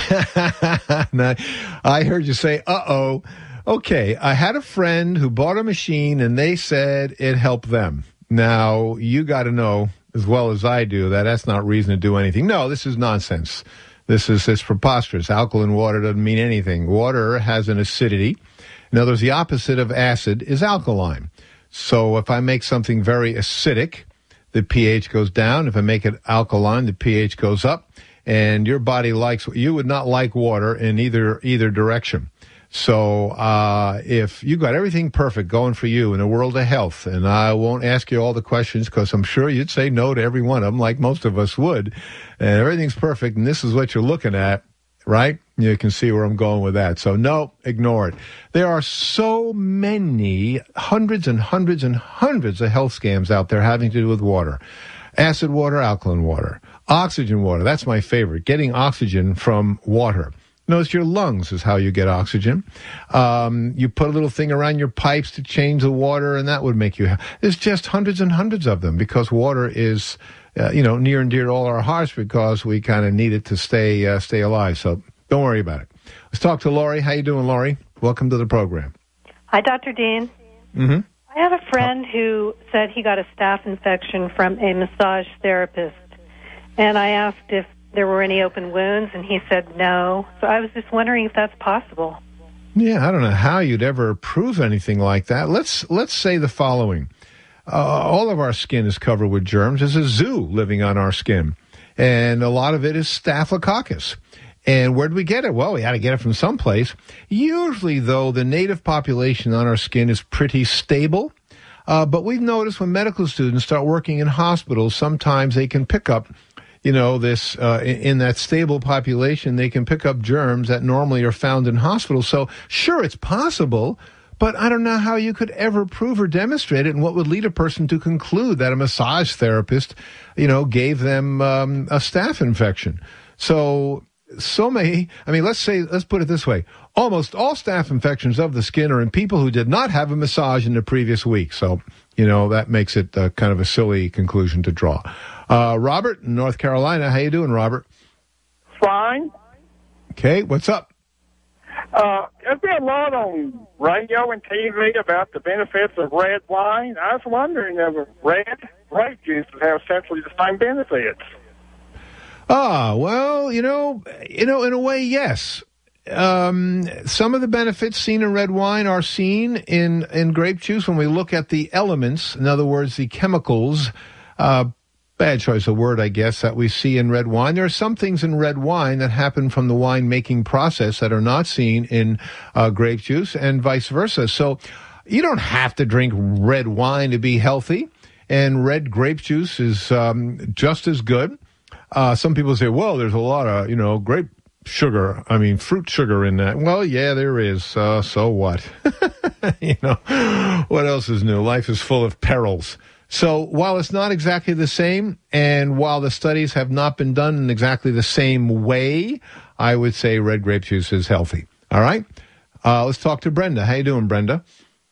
I heard you say, uh-oh. Okay, I had a friend who bought a machine, and they said it helped them. Now, you got to know, as well as I do, that that's not reason to do anything. No, this is nonsense. This is it's preposterous. Alkaline water doesn't mean anything. Water has an acidity. In other words, the opposite of acid is alkaline. So if I make something very acidic, the pH goes down. If I make it alkaline, the pH goes up. And your body likes, you would not like water in either either direction. So uh, if you got everything perfect going for you in a world of health, and I won't ask you all the questions because I'm sure you'd say no to every one of them like most of us would, and everything's perfect, and this is what you're looking at, right? You can see where I'm going with that. So no, ignore it. There are so many, hundreds and hundreds and hundreds of health scams out there having to do with water. Acid water, alkaline water, oxygen water. That's my favorite, getting oxygen from water. Notice your lungs is how you get oxygen. Um, you put a little thing around your pipes to change the water, and that would make you... Ha- There's just hundreds and hundreds of them because water is, uh, you know, near and dear to all our hearts because we kind of need it to stay uh, stay alive. So don't worry about it. Let's talk to Lori. How you doing, Lori? Welcome to the program. Hi, Doctor Dean. Mm-hmm. I have a friend who said he got a staph infection from a massage therapist, and I asked if there were any open wounds, and he said no. So I was just wondering if that's possible. Yeah, I don't know how you'd ever prove anything like that. Let's let's say the following. Uh, all of our skin is covered with germs. There's a zoo living on our skin, and a lot of it is Staphylococcus. And where do we get it? Well, we had to get it from someplace. Usually, though, the native population on our skin is pretty stable. Uh, but we've noticed when medical students start working in hospitals, sometimes they can pick up you know, this uh, in, in that stable population, they can pick up germs that normally are found in hospitals. So, sure, it's possible, but I don't know how you could ever prove or demonstrate it, and what would lead a person to conclude that a massage therapist, you know, gave them um, a staph infection. So, so many, I mean, let's say, let's put it this way. Almost all staph infections of the skin are in people who did not have a massage in the previous week. So, you know, that makes it uh, kind of a silly conclusion to draw. Uh, Robert in North Carolina. How you doing, Robert? Fine. Okay, what's up? Uh, there's been a lot on radio and T V about the benefits of red wine. I was wondering if red grape juices have essentially the same benefits. Ah, well, you know, you know, in a way, yes. Um, some of the benefits seen in red wine are seen in, in grape juice when we look at the elements, in other words, the chemicals, uh, bad choice of word, I guess, that we see in red wine. There are some things in red wine that happen from the wine-making process that are not seen in uh, grape juice, and vice versa. So you don't have to drink red wine to be healthy, and red grape juice is um, just as good. Uh, some people say, well, there's a lot of, you know, grape sugar, I mean, fruit sugar in that. Well, yeah, there is. Uh, so what? You know, what else is new? Life is full of perils. So while it's not exactly the same, and while the studies have not been done in exactly the same way, I would say red grape juice is healthy. All right? Uh, let's talk to Brenda. How you doing, Brenda?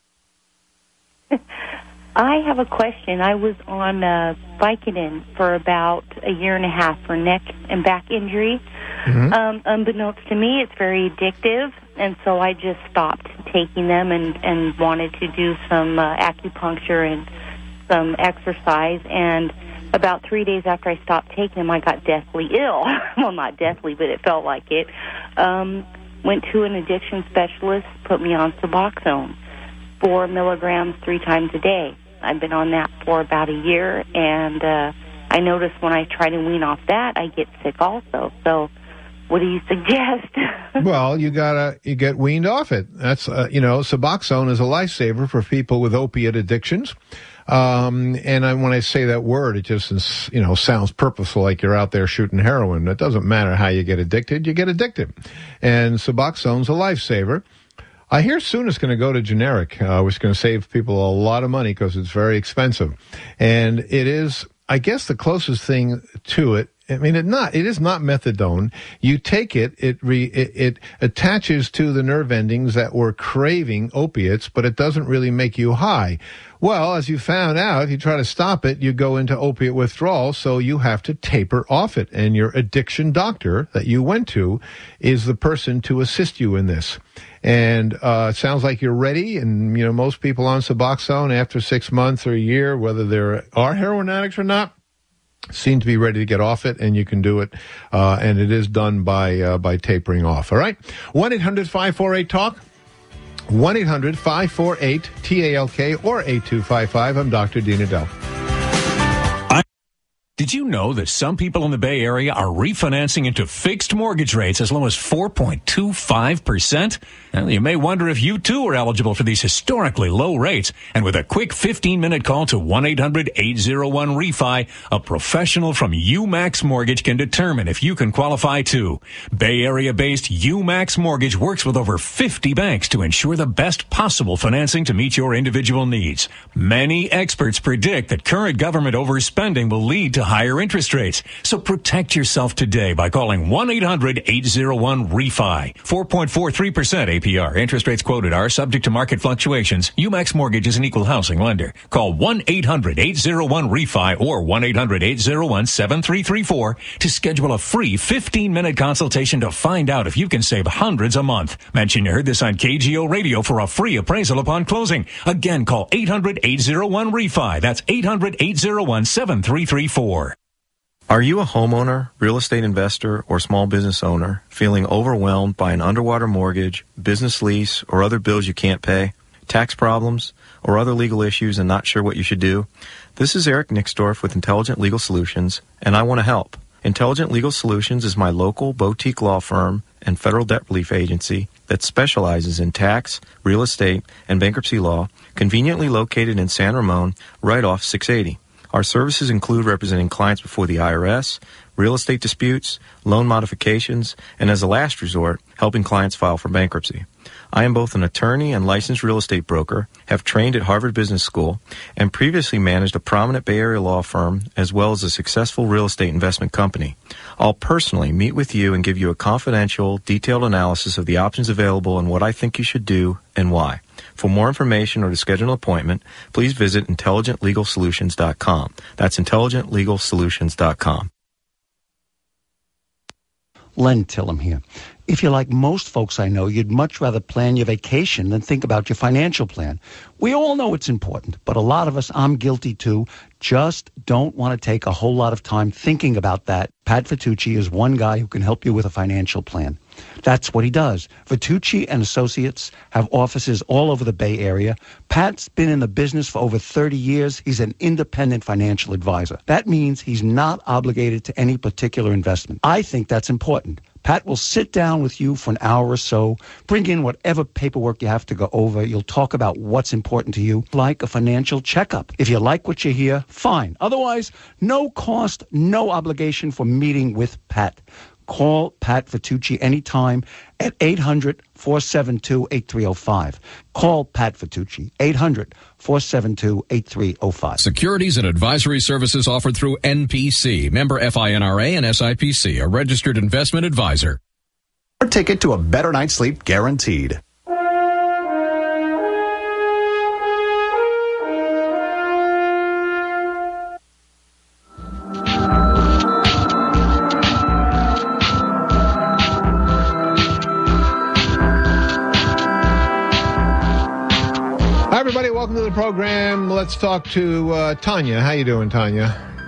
I have a question. I was on uh, Vicodin for about a year and a half for neck and back injury. Mm-hmm. Um, unbeknownst to me, it's very addictive, and so I just stopped taking them and, and wanted to do some uh, acupuncture and some exercise. And about three days after I stopped taking them, I got deathly ill. Well, not deathly, but it felt like it. Um, went to an addiction specialist, put me on Suboxone, four milligrams three times a day. I've been on that for about a year, and uh, I notice when I try to wean off that, I get sick also. So what do you suggest? Well, you gotta you get weaned off it. That's uh, you know, Suboxone is a lifesaver for people with opiate addictions. Um, and I, when I say that word, it just is, you know, sounds purposeful, like you're out there shooting heroin. It doesn't matter how you get addicted; you get addicted. And Suboxone's a lifesaver. I hear soon it's going to go to generic, uh, which is going to save people a lot of money because it's very expensive. And it is, I guess, the closest thing to it. I mean, it not it is not methadone. You take it, it re, it, it attaches to the nerve endings that were craving opiates, but it doesn't really make you high. Well, as you found out, if you try to stop it, you go into opiate withdrawal, so you have to taper off it. And your addiction doctor that you went to is the person to assist you in this. And uh, it sounds like you're ready. And, you know, most people on Suboxone after six months or a year, whether they are heroin addicts or not, seem to be ready to get off it, and you can do it. Uh, and it is done by uh, by tapering off. All right? one eight hundred five four eight talk. one eight hundred five four eight T A L K or eight two five five. I'm Doctor Dean Adele. Did you know that some people in the Bay Area are refinancing into fixed mortgage rates as low as four point two five percent? Well, you may wonder if you too are eligible for these historically low rates. And with a quick fifteen-minute call to one eight hundred eight oh one refi, a professional from UMax Mortgage can determine if you can qualify too. Bay Area-based UMax Mortgage works with over fifty banks to ensure the best possible financing to meet your individual needs. Many experts predict that current government overspending will lead to higher interest rates. So protect yourself today by calling one eight hundred eight oh one refi. four point four three percent A P R. Interest rates quoted are subject to market fluctuations. UMax Mortgage is an equal housing lender. Call one eight hundred eight oh one refi or one eight hundred eight oh one seven three three four to schedule a free fifteen-minute consultation to find out if you can save hundreds a month. Mention you heard this on K G O Radio for a free appraisal upon closing. Again, call eight hundred eight oh one refi. That's eight hundred eight oh one seven three three four. Are you a homeowner, real estate investor, or small business owner feeling overwhelmed by an underwater mortgage, business lease, or other bills you can't pay, tax problems, or other legal issues and not sure what you should do? This is Eric Nixdorf with Intelligent Legal Solutions, and I want to help. Intelligent Legal Solutions is my local boutique law firm and federal debt relief agency that specializes in tax, real estate, and bankruptcy law, conveniently located in San Ramon, right off six eighty. Our services include representing clients before the I R S, real estate disputes, loan modifications, and as a last resort, helping clients file for bankruptcy. I am both an attorney and licensed real estate broker, have trained at Harvard Business School, and previously managed a prominent Bay Area law firm as well as a successful real estate investment company. I'll personally meet with you and give you a confidential, detailed analysis of the options available and what I think you should do and why. For more information or to schedule an appointment, please visit intelligent legal solutions dot com. That's intelligent legal solutions dot com. Len Tillum here. If you're like most folks I know, you'd much rather plan your vacation than think about your financial plan. We all know it's important, but a lot of us, I'm guilty too, just don't want to take a whole lot of time thinking about that. Pat Vitucci is one guy who can help you with a financial plan. That's what he does. Vitucci and Associates have offices all over the Bay Area. Pat's been in the business for over thirty years. He's an independent financial advisor. That means he's not obligated to any particular investment. I think that's important. Pat will sit down with you for an hour or so, bring in whatever paperwork you have to go over. You'll talk about what's important to you, like a financial checkup. If you like what you hear, fine. Otherwise, no cost, no obligation for meeting with Pat. Call Pat Vitucci anytime at eight hundred, four seven two, eight three zero five. Call Pat Vitucci, eight hundred, four seven two, eight three zero five. Securities and advisory services offered through N P C, member F I N R A and S I P C, a registered investment advisor. Our ticket to a better night's sleep guaranteed. Everybody, welcome to the program. Let's talk to uh, Tanya. How you doing, Tanya?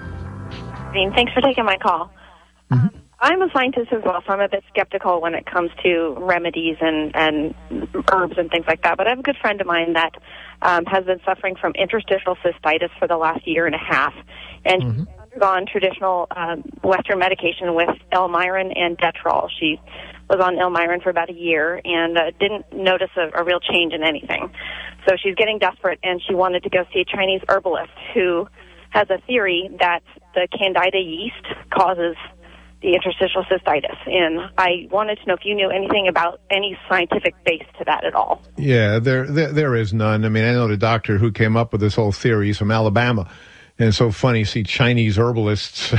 Thanks for taking my call. Mm-hmm. Um, I'm a scientist as well, so I'm a bit skeptical when it comes to remedies and, and herbs and things like that. But I have a good friend of mine that um, has been suffering from interstitial cystitis for the last year and a half. And mm-hmm. she's undergone traditional um, Western medication with Elmiron and Detrol. She was on Elmiron for about a year and uh, didn't notice a, a real change in anything. So she's getting desperate, and she wanted to go see a Chinese herbalist who has a theory that the Candida yeast causes the interstitial cystitis. And I wanted to know if you knew anything about any scientific base to that at all. Yeah, there, there, there is none. I mean, I know the doctor who came up with this whole theory is from Alabama. And it's so funny to see Chinese herbalists,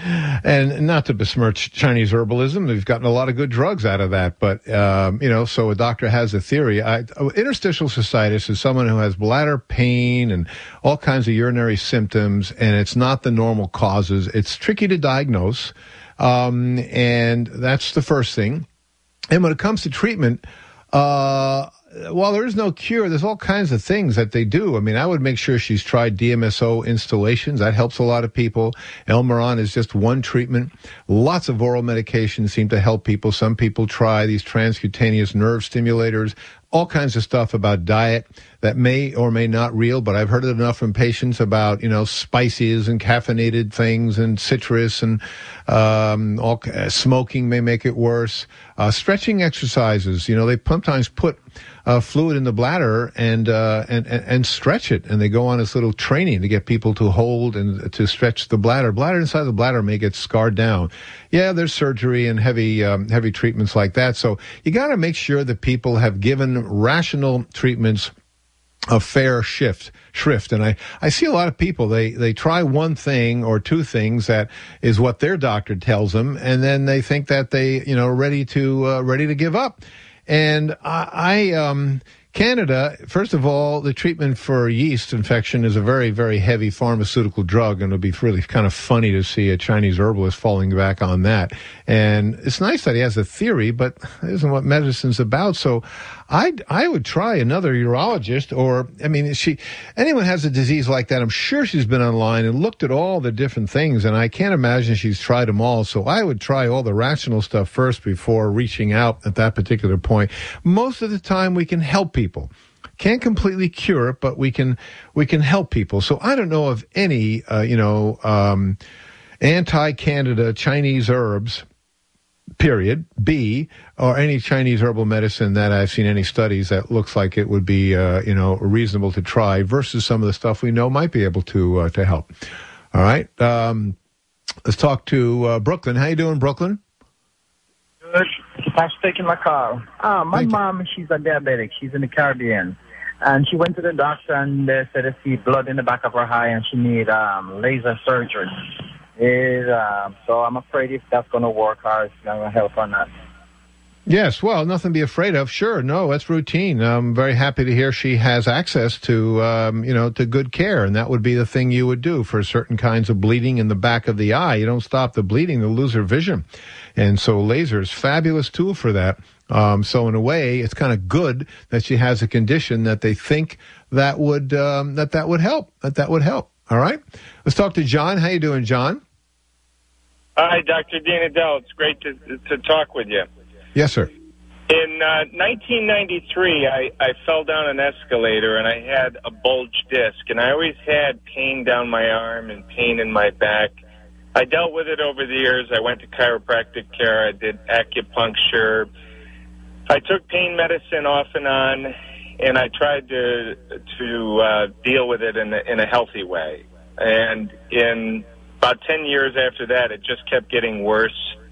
and not to besmirch Chinese herbalism, they've gotten a lot of good drugs out of that. But, um, you know, so a doctor has a theory. I, interstitial cystitis is someone who has bladder pain and all kinds of urinary symptoms, and it's not the normal causes. It's tricky to diagnose, um, and that's the first thing. And when it comes to treatment, uh, while there is no cure, there's all kinds of things that they do. I mean, I would make sure she's tried D M S O installations. That helps a lot of people. Elmiron is just one treatment. Lots of oral medications seem to help people. Some people try these transcutaneous nerve stimulators, all kinds of stuff about diet that may or may not real, but I've heard it enough from patients about, you know, spices and caffeinated things and citrus and um, all uh, smoking may make it worse. Uh, stretching exercises, you know, they sometimes put uh, fluid in the bladder and, uh, and, and, and stretch it. And they go on this little training to get people to hold and to stretch the bladder. Bladder inside the bladder may get scarred down. Yeah, there's surgery and heavy, um, heavy treatments like that. So you got to make sure that people have given rational treatments a fair shift, shrift. And I, I see a lot of people, they, they try one thing or two things that is what their doctor tells them. And then they think that they, you know, ready to, uh, ready to give up. And I, I, um, Canada, first of all, the treatment for yeast infection is a very, very heavy pharmaceutical drug, and it'll be really kind of funny to see a Chinese herbalist falling back on that. And it's nice that he has a theory, but it isn't what medicine's about. So I I would try another urologist, or, I mean, she, anyone has a disease like that, I'm sure she's been online and looked at all the different things, and I can't imagine she's tried them all. So I would try all the rational stuff first before reaching out at that particular point. Most of the time we can help people. People. Can't completely cure it, but we can we can help people. So I don't know of any uh, you know um, anti-Candida Chinese herbs, period, B, or any Chinese herbal medicine that I've seen any studies that looks like it would be uh, you know reasonable to try versus some of the stuff we know might be able to uh, to help. All right. Um, let's talk to uh, Brooklyn. How you doing, Brooklyn? Good. Thanks for taking my call. Uh, my Thank mom, you. she's a diabetic. She's in the Caribbean. And she went to the doctor and they said they see blood in the back of her eye and she need um, laser surgery. Is, uh, so I'm afraid if that's going to work or it's going to help or not. Yes, well, nothing to be afraid of. Sure, no, that's routine. I'm very happy to hear she has access to, um, you know, to good care, and that would be the thing you would do for certain kinds of bleeding in the back of the eye. You don't stop the bleeding, they'll lose her vision. And so laser is a fabulous tool for that. Um, so in a way, it's kind of good that she has a condition that they think that would, um, that that would help, that that would help. All right? Let's talk to John. How you doing, John? Hi, Doctor Dean Adele. It's great to to talk with you. Yes, sir. In uh, nineteen ninety-three, I, I fell down an escalator and I had a bulge disc, and I always had pain down my arm and pain in my back. I dealt with it over the years. I went to chiropractic care. I did acupuncture. I took pain medicine off and on, and I tried to to uh, deal with it in a, in a healthy way. And in about ten years after that, it just kept getting worse.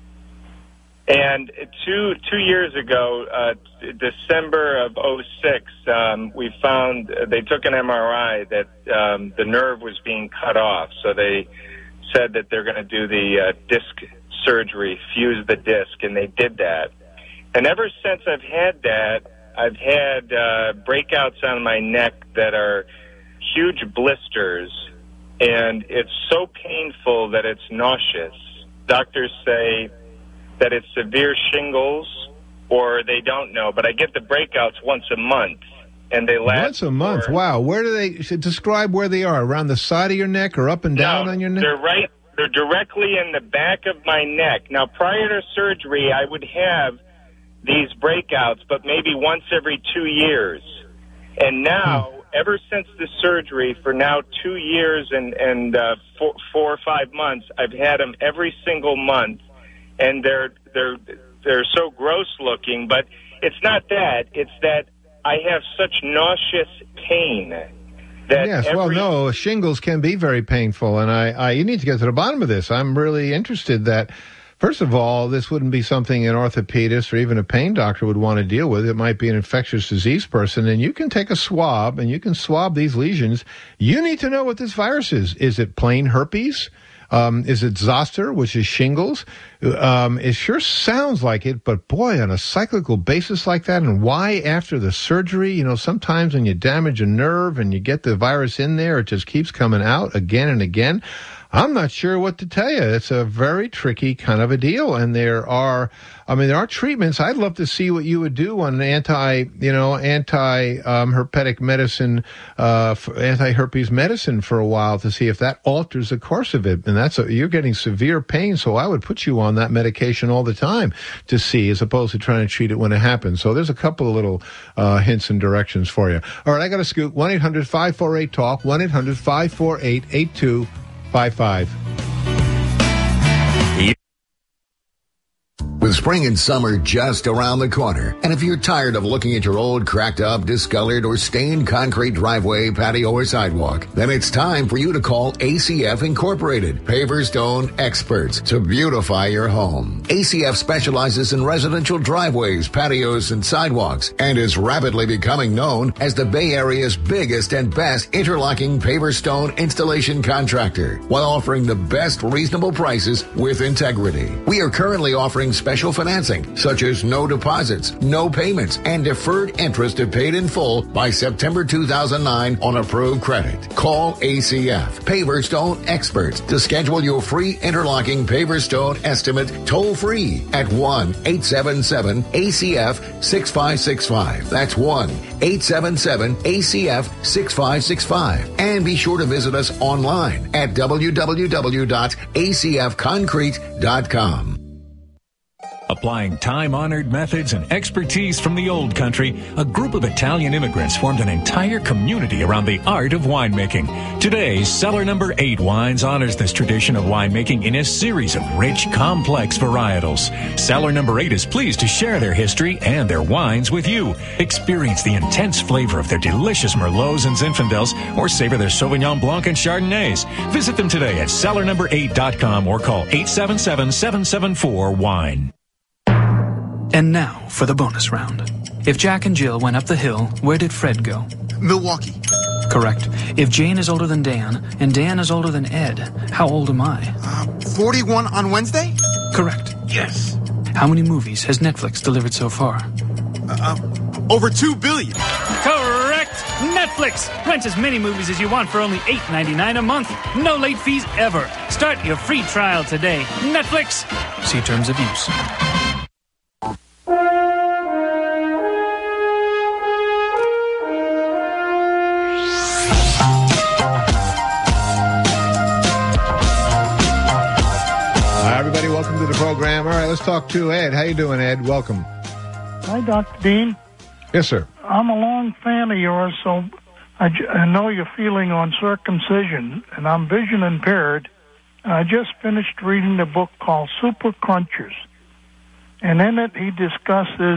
And two two years ago, uh, December of oh six, um, we found, uh, they took an M R I that um, the nerve was being cut off. So they said that they're going to do the uh, disc surgery, fuse the disc, and they did that. And ever since I've had that, I've had uh, breakouts on my neck that are huge blisters, and it's so painful that it's nauseous. Doctors say that it's severe shingles, or they don't know. But I get the breakouts once a month, and they last. Once a month? Wow. Where do they, describe where they are, around the side of your neck or up and down no, on your neck? They're right, they're directly in the back of my neck. Now, prior to surgery, I would have these breakouts, but maybe once every two years. And now, hmm. ever since the surgery, for now two years and, and uh, four, four or five months, I've had them every single month. And they're they're they're so gross looking, but it's not that. It's that I have such nauseous pain that yes, every... well, no, shingles can be very painful, and I, I you need to get to the bottom of this. I'm really interested that, first of all, this wouldn't be something an orthopedist or even a pain doctor would want to deal with. It might be an infectious disease person, and you can take a swab, and you can swab these lesions. You need to know what this virus is. Is it plain herpes? Um, is it zoster, which is shingles? Um, it sure sounds like it, but boy, on a cyclical basis like that, and why after the surgery? You know, sometimes when you damage a nerve and you get the virus in there, it just keeps coming out again and again. I'm not sure what to tell you. It's a very tricky kind of a deal. And there are, I mean, there are treatments. I'd love to see what you would do on an anti, you know, anti-herpetic um, medicine, uh, anti-herpes medicine for a while to see if that alters the course of it. And that's, a, you're getting severe pain. So I would put you on that medication all the time to see, as opposed to trying to treat it when it happens. So there's a couple of little, uh, hints and directions for you. All right. I got a scoop. one eight hundred five four eight talk, one eight hundred five four eight eight two five five. With spring and summer just around the corner, and if you're tired of looking at your old, cracked up, discolored, or stained concrete driveway, patio, or sidewalk, then it's time for you to call A C F Incorporated, Paver Stone Experts, to beautify your home. A C F specializes in residential driveways, patios, and sidewalks, and is rapidly becoming known as the Bay Area's biggest and best interlocking paver stone installation contractor, while offering the best reasonable prices with integrity. We are currently offering special Special financing, such as no deposits, no payments, and deferred interest if paid in full by September two thousand nine on approved credit. Call A C F, Paver Stone Experts, to schedule your free interlocking paver stone estimate toll free at one eight seven seven A C F six five six five. That's one eight seven seven A C F six five six five. And be sure to visit us online at w w w dot a c f concrete dot com. Applying time-honored methods and expertise from the old country, a group of Italian immigrants formed an entire community around the art of winemaking. Today, Cellar Number eight Wines honors this tradition of winemaking in a series of rich, complex varietals. Cellar Number eight is pleased to share their history and their wines with you. Experience the intense flavor of their delicious Merlots and Zinfandels, or savor their Sauvignon Blanc and Chardonnays. Visit them today at cellar number eight dot com or call eight seven seven, seven seven four, wine. And now for the bonus round. If Jack and Jill went up the hill, where did Fred go? Milwaukee. Correct. If Jane is older than Dan, and Dan is older than Ed, how old am I? Uh, forty-one on Wednesday? Correct. Yes. How many movies has Netflix delivered so far? Uh, over two billion. Correct! Netflix! Rent as many movies as you want for only eight ninety-nine a month. No late fees ever. Start your free trial today. Netflix! See terms of use. Everybody, welcome to the program. All right, let's talk to Ed. How you doing, Ed? Welcome. Hi, Doctor Dean. Yes, sir. I'm a long fan of yours, so I, j- I know your feeling on circumcision, and I'm vision impaired. I just finished reading the book called Super Crunchers, and in it he discusses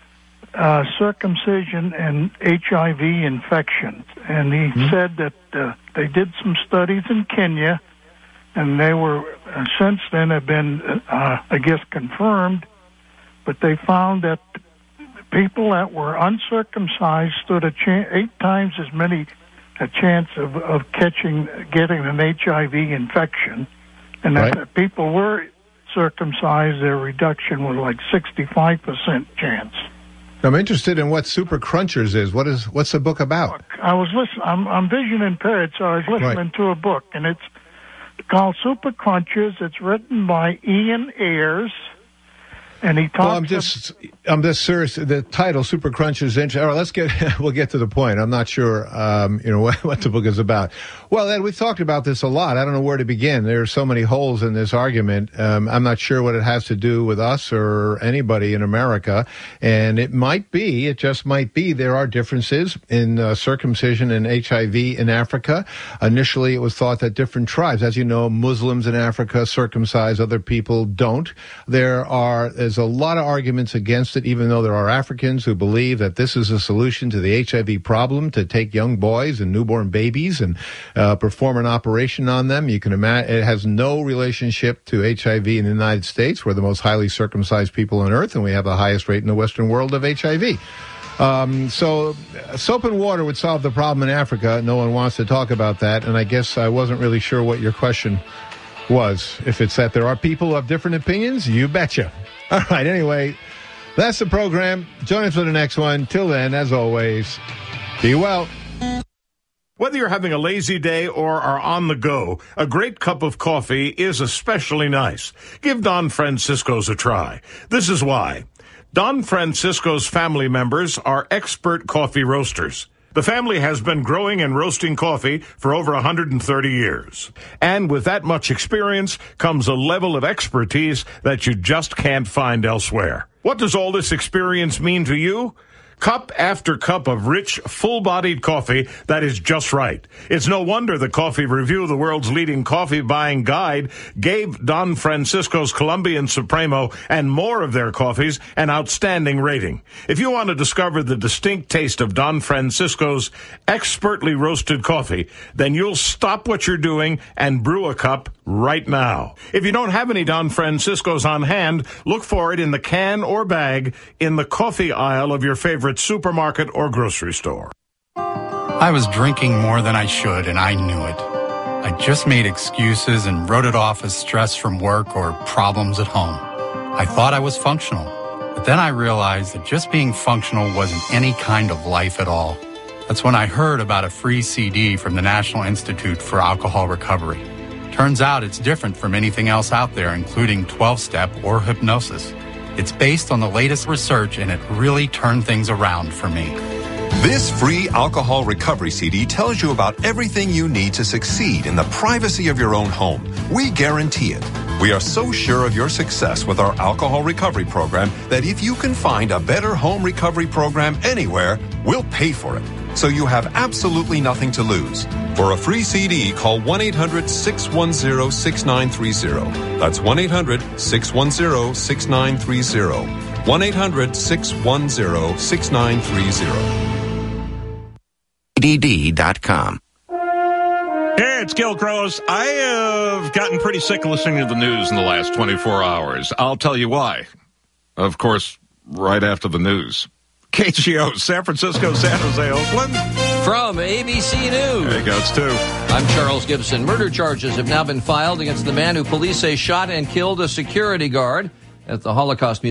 uh, circumcision and H I V infections, and he mm-hmm. said that uh, they did some studies in Kenya, and they were, uh, since then, have been, uh, I guess, confirmed, but they found that people that were uncircumcised stood a chance, eight times as many a chance of, of catching, getting an H I V infection, and right. that if people were circumcised, their reduction was like sixty-five percent chance. I'm interested in what Super Crunchers is. What is, what's the book about? I was listening, I'm, I'm vision impaired, so I was listening right. to a book, and it's called Super Crunchers. It's written by Ian Ayers, and he talks. Well, I'm just, I'm just serious. The title, Super Crunchers. All right, let's get, we'll get to the point. I'm not sure, um, you know, what, what the book is about. Well, Ed, we've talked about this a lot. I don't know where to begin. There are so many holes in this argument. Um, I'm not sure what it has to do with us or anybody in America. And it might be, it just might be, there are differences in uh, circumcision and H I V in Africa. Initially, it was thought that different tribes, as you know, Muslims in Africa circumcise, other people don't. There are, there's a lot of arguments against it, even though there are Africans who believe that this is a solution to the H I V problem, to take young boys and newborn babies and uh, perform an operation on them. You can imagine it has no relationship to H I V in the United States. We're the most highly circumcised people on earth, and we have the highest rate in the Western world of H I V. Um, so soap and water would solve the problem in Africa. No one wants to talk about that, and I guess I wasn't really sure what your question was. If it's that there are people who have different opinions, you betcha. All right, anyway, that's the program. Join us for the next one. Till then, as always, be well. Whether you're having a lazy day or are on the go, a great cup of coffee is especially nice. Give Don Francisco's a try. This is why. Don Francisco's family members are expert coffee roasters. The family has been growing and roasting coffee for over one hundred thirty years. And with that much experience comes a level of expertise that you just can't find elsewhere. What does all this experience mean to you? Cup after cup of rich, full-bodied coffee that is just right. It's no wonder the Coffee Review, the world's leading coffee-buying guide, gave Don Francisco's Colombian Supremo and more of their coffees an outstanding rating. If you want to discover the distinct taste of Don Francisco's expertly roasted coffee, then you'll stop what you're doing and brew a cup right now. If you don't have any Don Francisco's on hand, look for it in the can or bag in the coffee aisle of your favorite supermarket or grocery store. I was drinking more than I should, and I knew it. I just made excuses and wrote it off as stress from work or problems at home. I thought I was functional, but then I realized that just being functional wasn't any kind of life at all. That's when I heard about a free C D from the National Institute for Alcohol Recovery. Turns out it's different from anything else out there, including twelve-step or hypnosis. It's based on the latest research, and it really turned things around for me. This free alcohol recovery C D tells you about everything you need to succeed in the privacy of your own home. We guarantee it. We are so sure of your success with our alcohol recovery program that if you can find a better home recovery program anywhere, we'll pay for it. So you have absolutely nothing to lose. For a free C D, call one eight hundred six one zero six nine three zero. That's one eight hundred six one zero six nine three zero. one eight hundred six one zero six nine three zero. D D dot com. Hey, it's Gil Gross. I have gotten pretty sick of listening to the news in the last twenty-four hours. I'll tell you why. Of course, right after the news. K G O, San Francisco, San Jose, Oakland. From A B C News. There you go, it's two. I'm Charles Gibson. Murder charges have now been filed against the man who police say shot and killed a security guard at the Holocaust Museum.